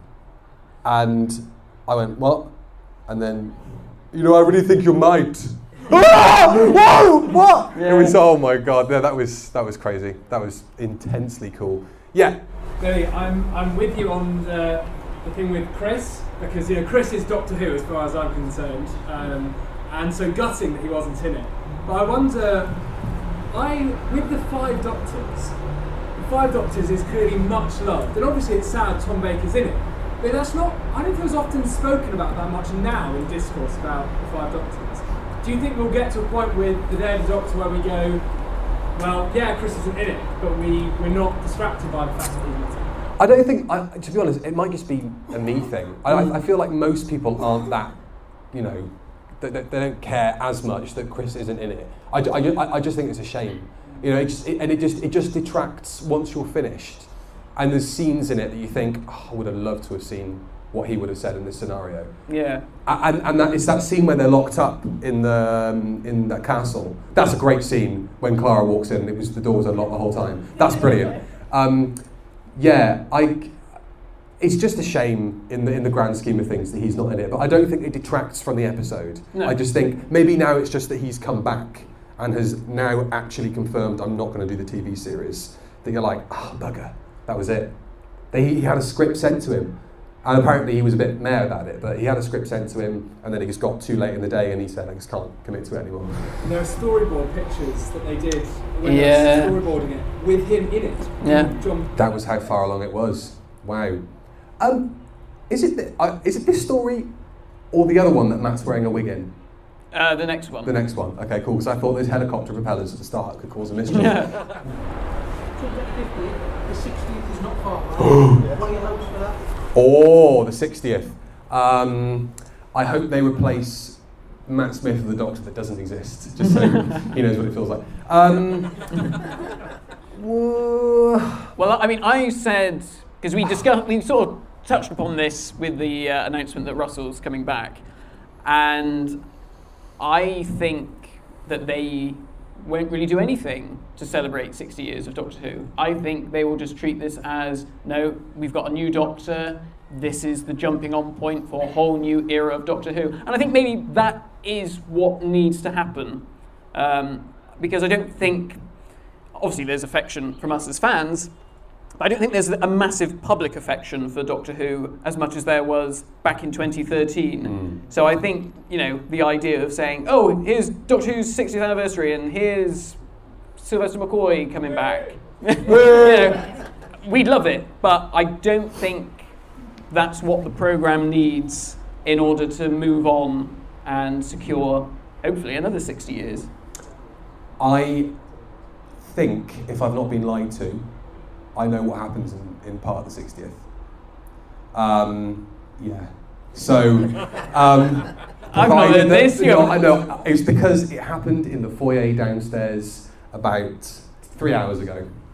and I went, "What?" And then, you know, I really think you might. Ah! Whoa! What? Yeah. It was, oh my god, yeah, that was that was crazy. That was intensely cool. Yeah. Billy, I'm I'm with you on the, the thing with Chris, because you know Chris is Doctor Who as far as I'm concerned, um, and so gutting that he wasn't in it. But I wonder, I with the Five Doctors, the Five Doctors is clearly much loved, and obviously it's sad Tom Baker's in it, but that's not. I don't think it's often spoken about that much now in discourse about the Five Doctors. Do you think we'll get to a point with the Day of the Doctor where we go, well, yeah, Chris isn't in it, but we, we're not distracted by the fact that he's not in it? I don't think, I, to be honest, it might just be a me thing. I, I, I feel like most people aren't that, you know, they, they, they don't care as much that Chris isn't in it. I, I, I just think it's a shame. You know, it just, it, and it just, it just detracts once you're finished. And there's scenes in it that you think, oh, I would have loved to have seen what he would have said in this scenario. Yeah. And, and that, it's that scene where they're locked up in the um, in that castle. That's a great scene when Clara walks in. It was the doors unlocked the whole time. That's brilliant. Um, yeah, I. It's just a shame in the in the grand scheme of things that he's not in it. But I don't think it detracts from the episode. No. I just think maybe now it's just that he's come back and has now actually confirmed I'm not going to do the T V series. That you're like, ah, oh, bugger, that was it. They, he had a script sent to him. And apparently he was a bit mad about it, but he had a script sent to him, and then it just got too late in the day, and he said, I just can't commit to it anymore. And there are storyboard pictures that they did when Yeah. they were storyboarding it with him in it. Yeah. John. That was how far along it was. Wow. Um, is it th- uh, is it this story, or the other one that Matt's wearing a wig in? Uh, the next one. The next one. Okay, cool. Because I thought those helicopter propellers at the start could cause a mischief. The sixteenth is not far away. What are your hopes for that? Oh, the sixtieth. Um, I hope they replace Matt Smith with the Doctor that doesn't exist, just so he knows what it feels like. Um, Well, I mean, I said, because we discussed, we sort of touched upon this with the uh, announcement that Russell's coming back, and I think that they won't really do anything to celebrate sixty years of Doctor Who. I think they will just treat this as, no, we've got a new Doctor, this is the jumping on point for a whole new era of Doctor Who. And I think maybe that is what needs to happen. Um, because I don't think, obviously there's affection from us as fans, but I don't think there's a massive public affection for Doctor Who as much as there was back in twenty thirteen. Mm. So I think, you know, the idea of saying, oh, here's Doctor Who's sixtieth anniversary and here's Sylvester McCoy coming back. You know, we'd love it, but I don't think that's what the programme needs in order to move on and secure, hopefully, another sixty years. I think, if I've not been lied to, I know what happens in, in part of the sixtieth. Um, yeah. So, um, I've not heard this. No, I know. It's because it happened in the foyer downstairs about three hours ago.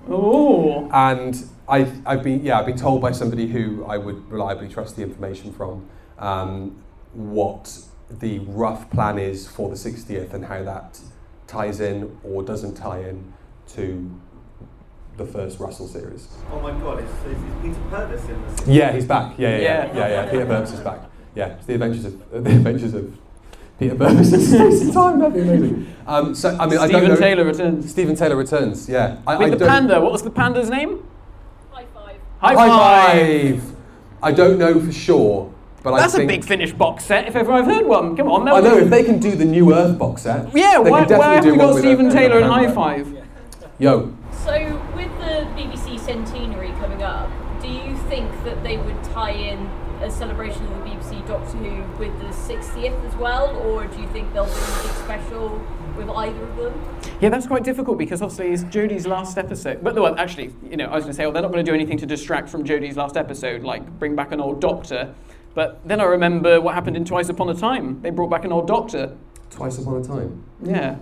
Oh. And I've, I've been yeah I've been told by somebody who I would reliably trust the information from um, what the rough plan is for the sixtieth and how that ties in or doesn't tie in to the first Russell series. Oh my god, it's, it's, it's Peter Purvis in this. Yeah, he's back. Yeah, yeah, yeah, Yeah. yeah. yeah. Peter Purvis is back. Yeah, it's the adventures of uh, the adventures of Peter Purvis and Stacey Time. That'd be amazing. Um, so I mean, I don't Stephen know. Taylor returns. Stephen Taylor returns. Yeah, I, With I the don't, panda. What was the panda's name? High five. High, High five. five. I don't know for sure, but That's I a think big Finnish box set, if ever I've heard one. Come on, I know if they can do the New Earth box set. Yeah, they why, can why definitely have do we one got with a- Stephen with a Taylor and High panda. Five? Yo, So, with the B B C centenary coming up, do you think that they would tie in a celebration of the B B C Doctor Who with the sixtieth as well, or do you think they'll do anything special with either of them? Yeah, that's quite difficult because obviously it's Jodie's last episode. But well, actually, you know, I was going to say, well, they're not going to do anything to distract from Jodie's last episode, like bring back an old Doctor. But then I remember what happened in Twice Upon a Time. They brought back an old Doctor. Twice Upon a Time. Yeah.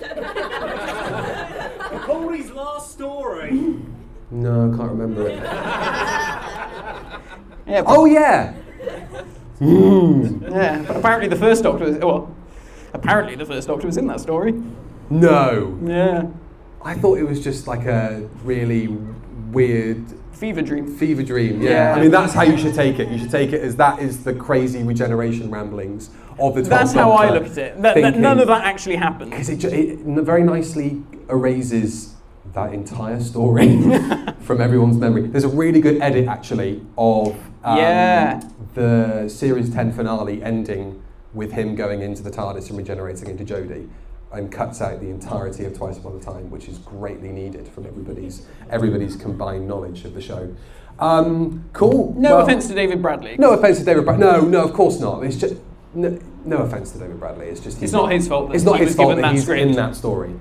Corey's last story. No, I can't remember it. Yeah. But, Oh yeah. Mm. yeah. But apparently the first Doctor was well. Apparently the first Doctor was in that story. No. Yeah. I thought it was just like a really weird Fever Dream. fever dream. Yeah. Yeah. I mean, that's how you should take it. You should take it as that is the crazy regeneration ramblings of the twelfth That's how I Doctor look at it. That, that none of that actually happened. Because it, ju- it n- very nicely erases that entire story from everyone's memory. There's a really good edit, actually, of um, Yeah. the series ten finale ending with him going into the TARDIS and regenerating into Jodie, and cuts out the entirety of Twice Upon a Time, which is greatly needed from everybody's everybody's combined knowledge of the show. Um, cool. No Well, offence to David Bradley. No offence to David Bradley. No, no, of course not. It's just no, no offence to David Bradley. It's just It's not his fault that It's not he his was fault given that that he's script. in that story.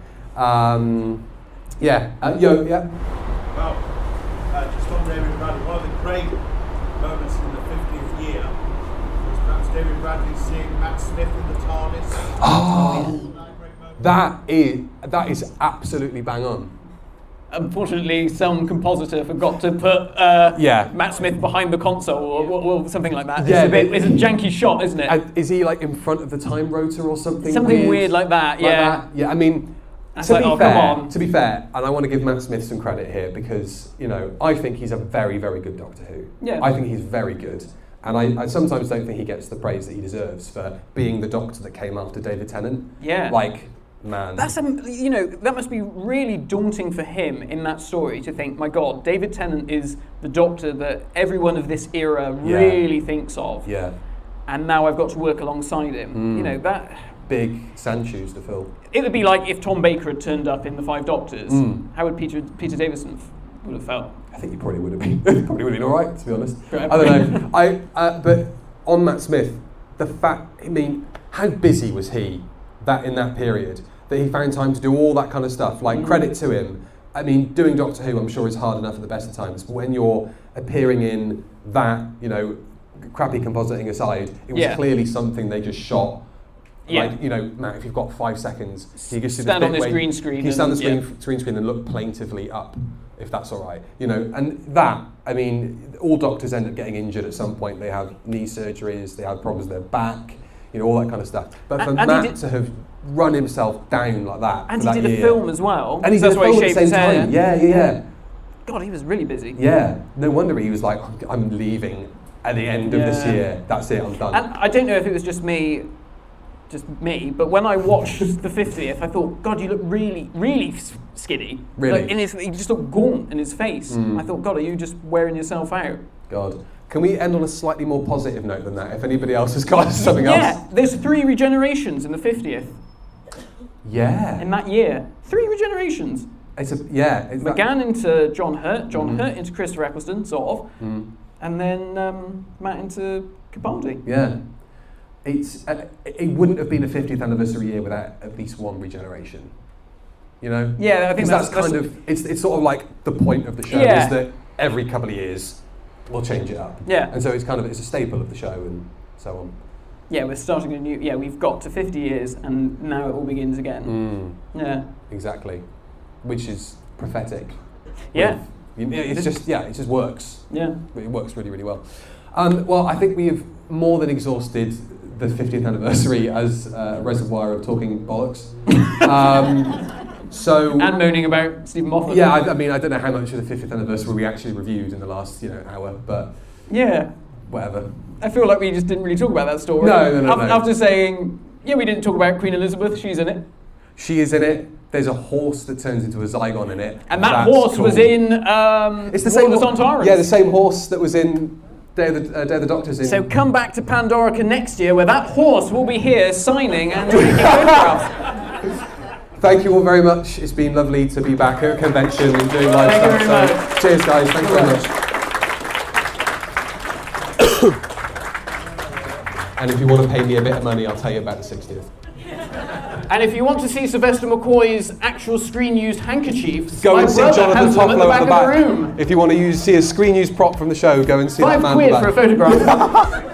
Um, yeah, uh, yo, yeah. Well, uh, just on David Bradley, one of the great moments in the fiftieth year was perhaps David Bradley seeing Matt Smith in the TARDIS. Oh, that is that is absolutely bang on. Unfortunately, some compositor forgot to put uh, Yeah. Matt Smith behind the console or, or, or something like that. Yeah, it's, a bit, but- it's a janky shot, isn't it? And is he like in front of the time rotor or something? Something weird like that, yeah. that? Yeah, I mean, That's to like, be oh, come fair, on. to be fair, and I want to give Matt Smith some credit here because you know I think he's a very, very good Doctor Who. Yeah. I think he's very good, and I, I sometimes don't think he gets the praise that he deserves for being the Doctor that came after David Tennant. Yeah. Like, man. That's um, you know that must be really daunting for him in that story to think, my God, David Tennant is the Doctor that everyone of this era Yeah. really thinks of, yeah. and now I've got to work alongside him. Mm. You know that. Big sand shoes to fill. It would be like if Tom Baker had turned up in the Five Doctors. Mm. How would Peter Peter Davison f- would have felt? I think he probably would have been probably would have been all right, to be honest. Right. I don't know. I uh, but on Matt Smith, the fact I mean, how busy was he that in that period that he found time to do all that kind of stuff? Like Mm. credit to him. I mean, doing Doctor Who, I'm sure is hard enough at the best of times. But when you're appearing in that, you know, crappy compositing aside, it was Yeah. clearly something they just shot. Yeah. Like, you know, Matt, if you've got five seconds, you just Stand on this green screen You stand on and- the screen, yeah. screen screen and look plaintively up, if that's all right. You know, and that, I mean, all doctors end up getting injured at some point. They have knee surgeries, they have problems with their back, you know, all that kind of stuff. But for And- and he Matt did- to have run himself down like that And for he that did a year. film as well. And he so did that's a why film he at the shaved same his hair. time. Yeah, yeah, yeah. God, he was really busy. Yeah, no wonder he was like, I'm leaving at the end of this Yeah. year. That's it, I'm done. And I don't know if it was just me, just me, but when I watched the fiftieth, I thought, God, you look really, really s- skinny. Really? Like in his, he just looked gaunt in his face. Mm. I thought, God, are you just wearing yourself out? God. Can we end on a slightly more positive note than that? If anybody else has got something yeah, else. there's three regenerations in the fiftieth Yeah. in that year. Three regenerations. It's a, yeah. It's that- McGann into John Hurt, John Mhm. Hurt into Christopher Eccleston, sort of, Mm. and then um, Matt into Capaldi. Yeah. It's, uh, it wouldn't have been a fiftieth anniversary year without at least one regeneration. You know? Yeah, I think Because that's, that's, kind that's- of, it's, it's sort of like the point of the show Yeah. is that every couple of years we'll change it up. Yeah. And so it's kind of, it's a staple of the show and so on. Yeah, we're starting a new. Yeah, we've got to fifty years, and now it all begins again. Mm. Yeah. Exactly. Which is prophetic. Yeah. with- you- It's just, yeah, it just works. Yeah. It works really, really well. Um, well, I think we have more than exhausted the fiftieth anniversary as a reservoir of talking bollocks. Um, so And moaning about Stephen Moffat. yeah, I, I mean, I don't know how much of the fiftieth anniversary we actually reviewed in the last, you know, hour, but Yeah. whatever. I feel like we just didn't really talk about that story. No, no, no, After, no. after saying, yeah, we didn't talk about Queen Elizabeth, she's in it. She is in it. There's a horse that turns into a Zygon in it. And that That's horse was cool. in um, It's the War same of the ho- Sontarans. Yeah, the same horse that was in Day of the, uh, Day of the Doctor's in. So come back to Pandorica next year where that horse will be here signing and taking photographs. Thank you all very much. It's been lovely to be back at a convention and doing live Thank you stuff. very So much. cheers, guys. Thanks very much. And if you want to pay me a bit of money, I'll tell you about the sixtieth. And if you want to see Sylvester McCoy's actual screen-used handkerchiefs, Go my and see brother Jonathan has them at the Toplow back at the of the back. room. If you want to use see a screen use prop from the show, go and see Five that man quid at for the a back. photograph.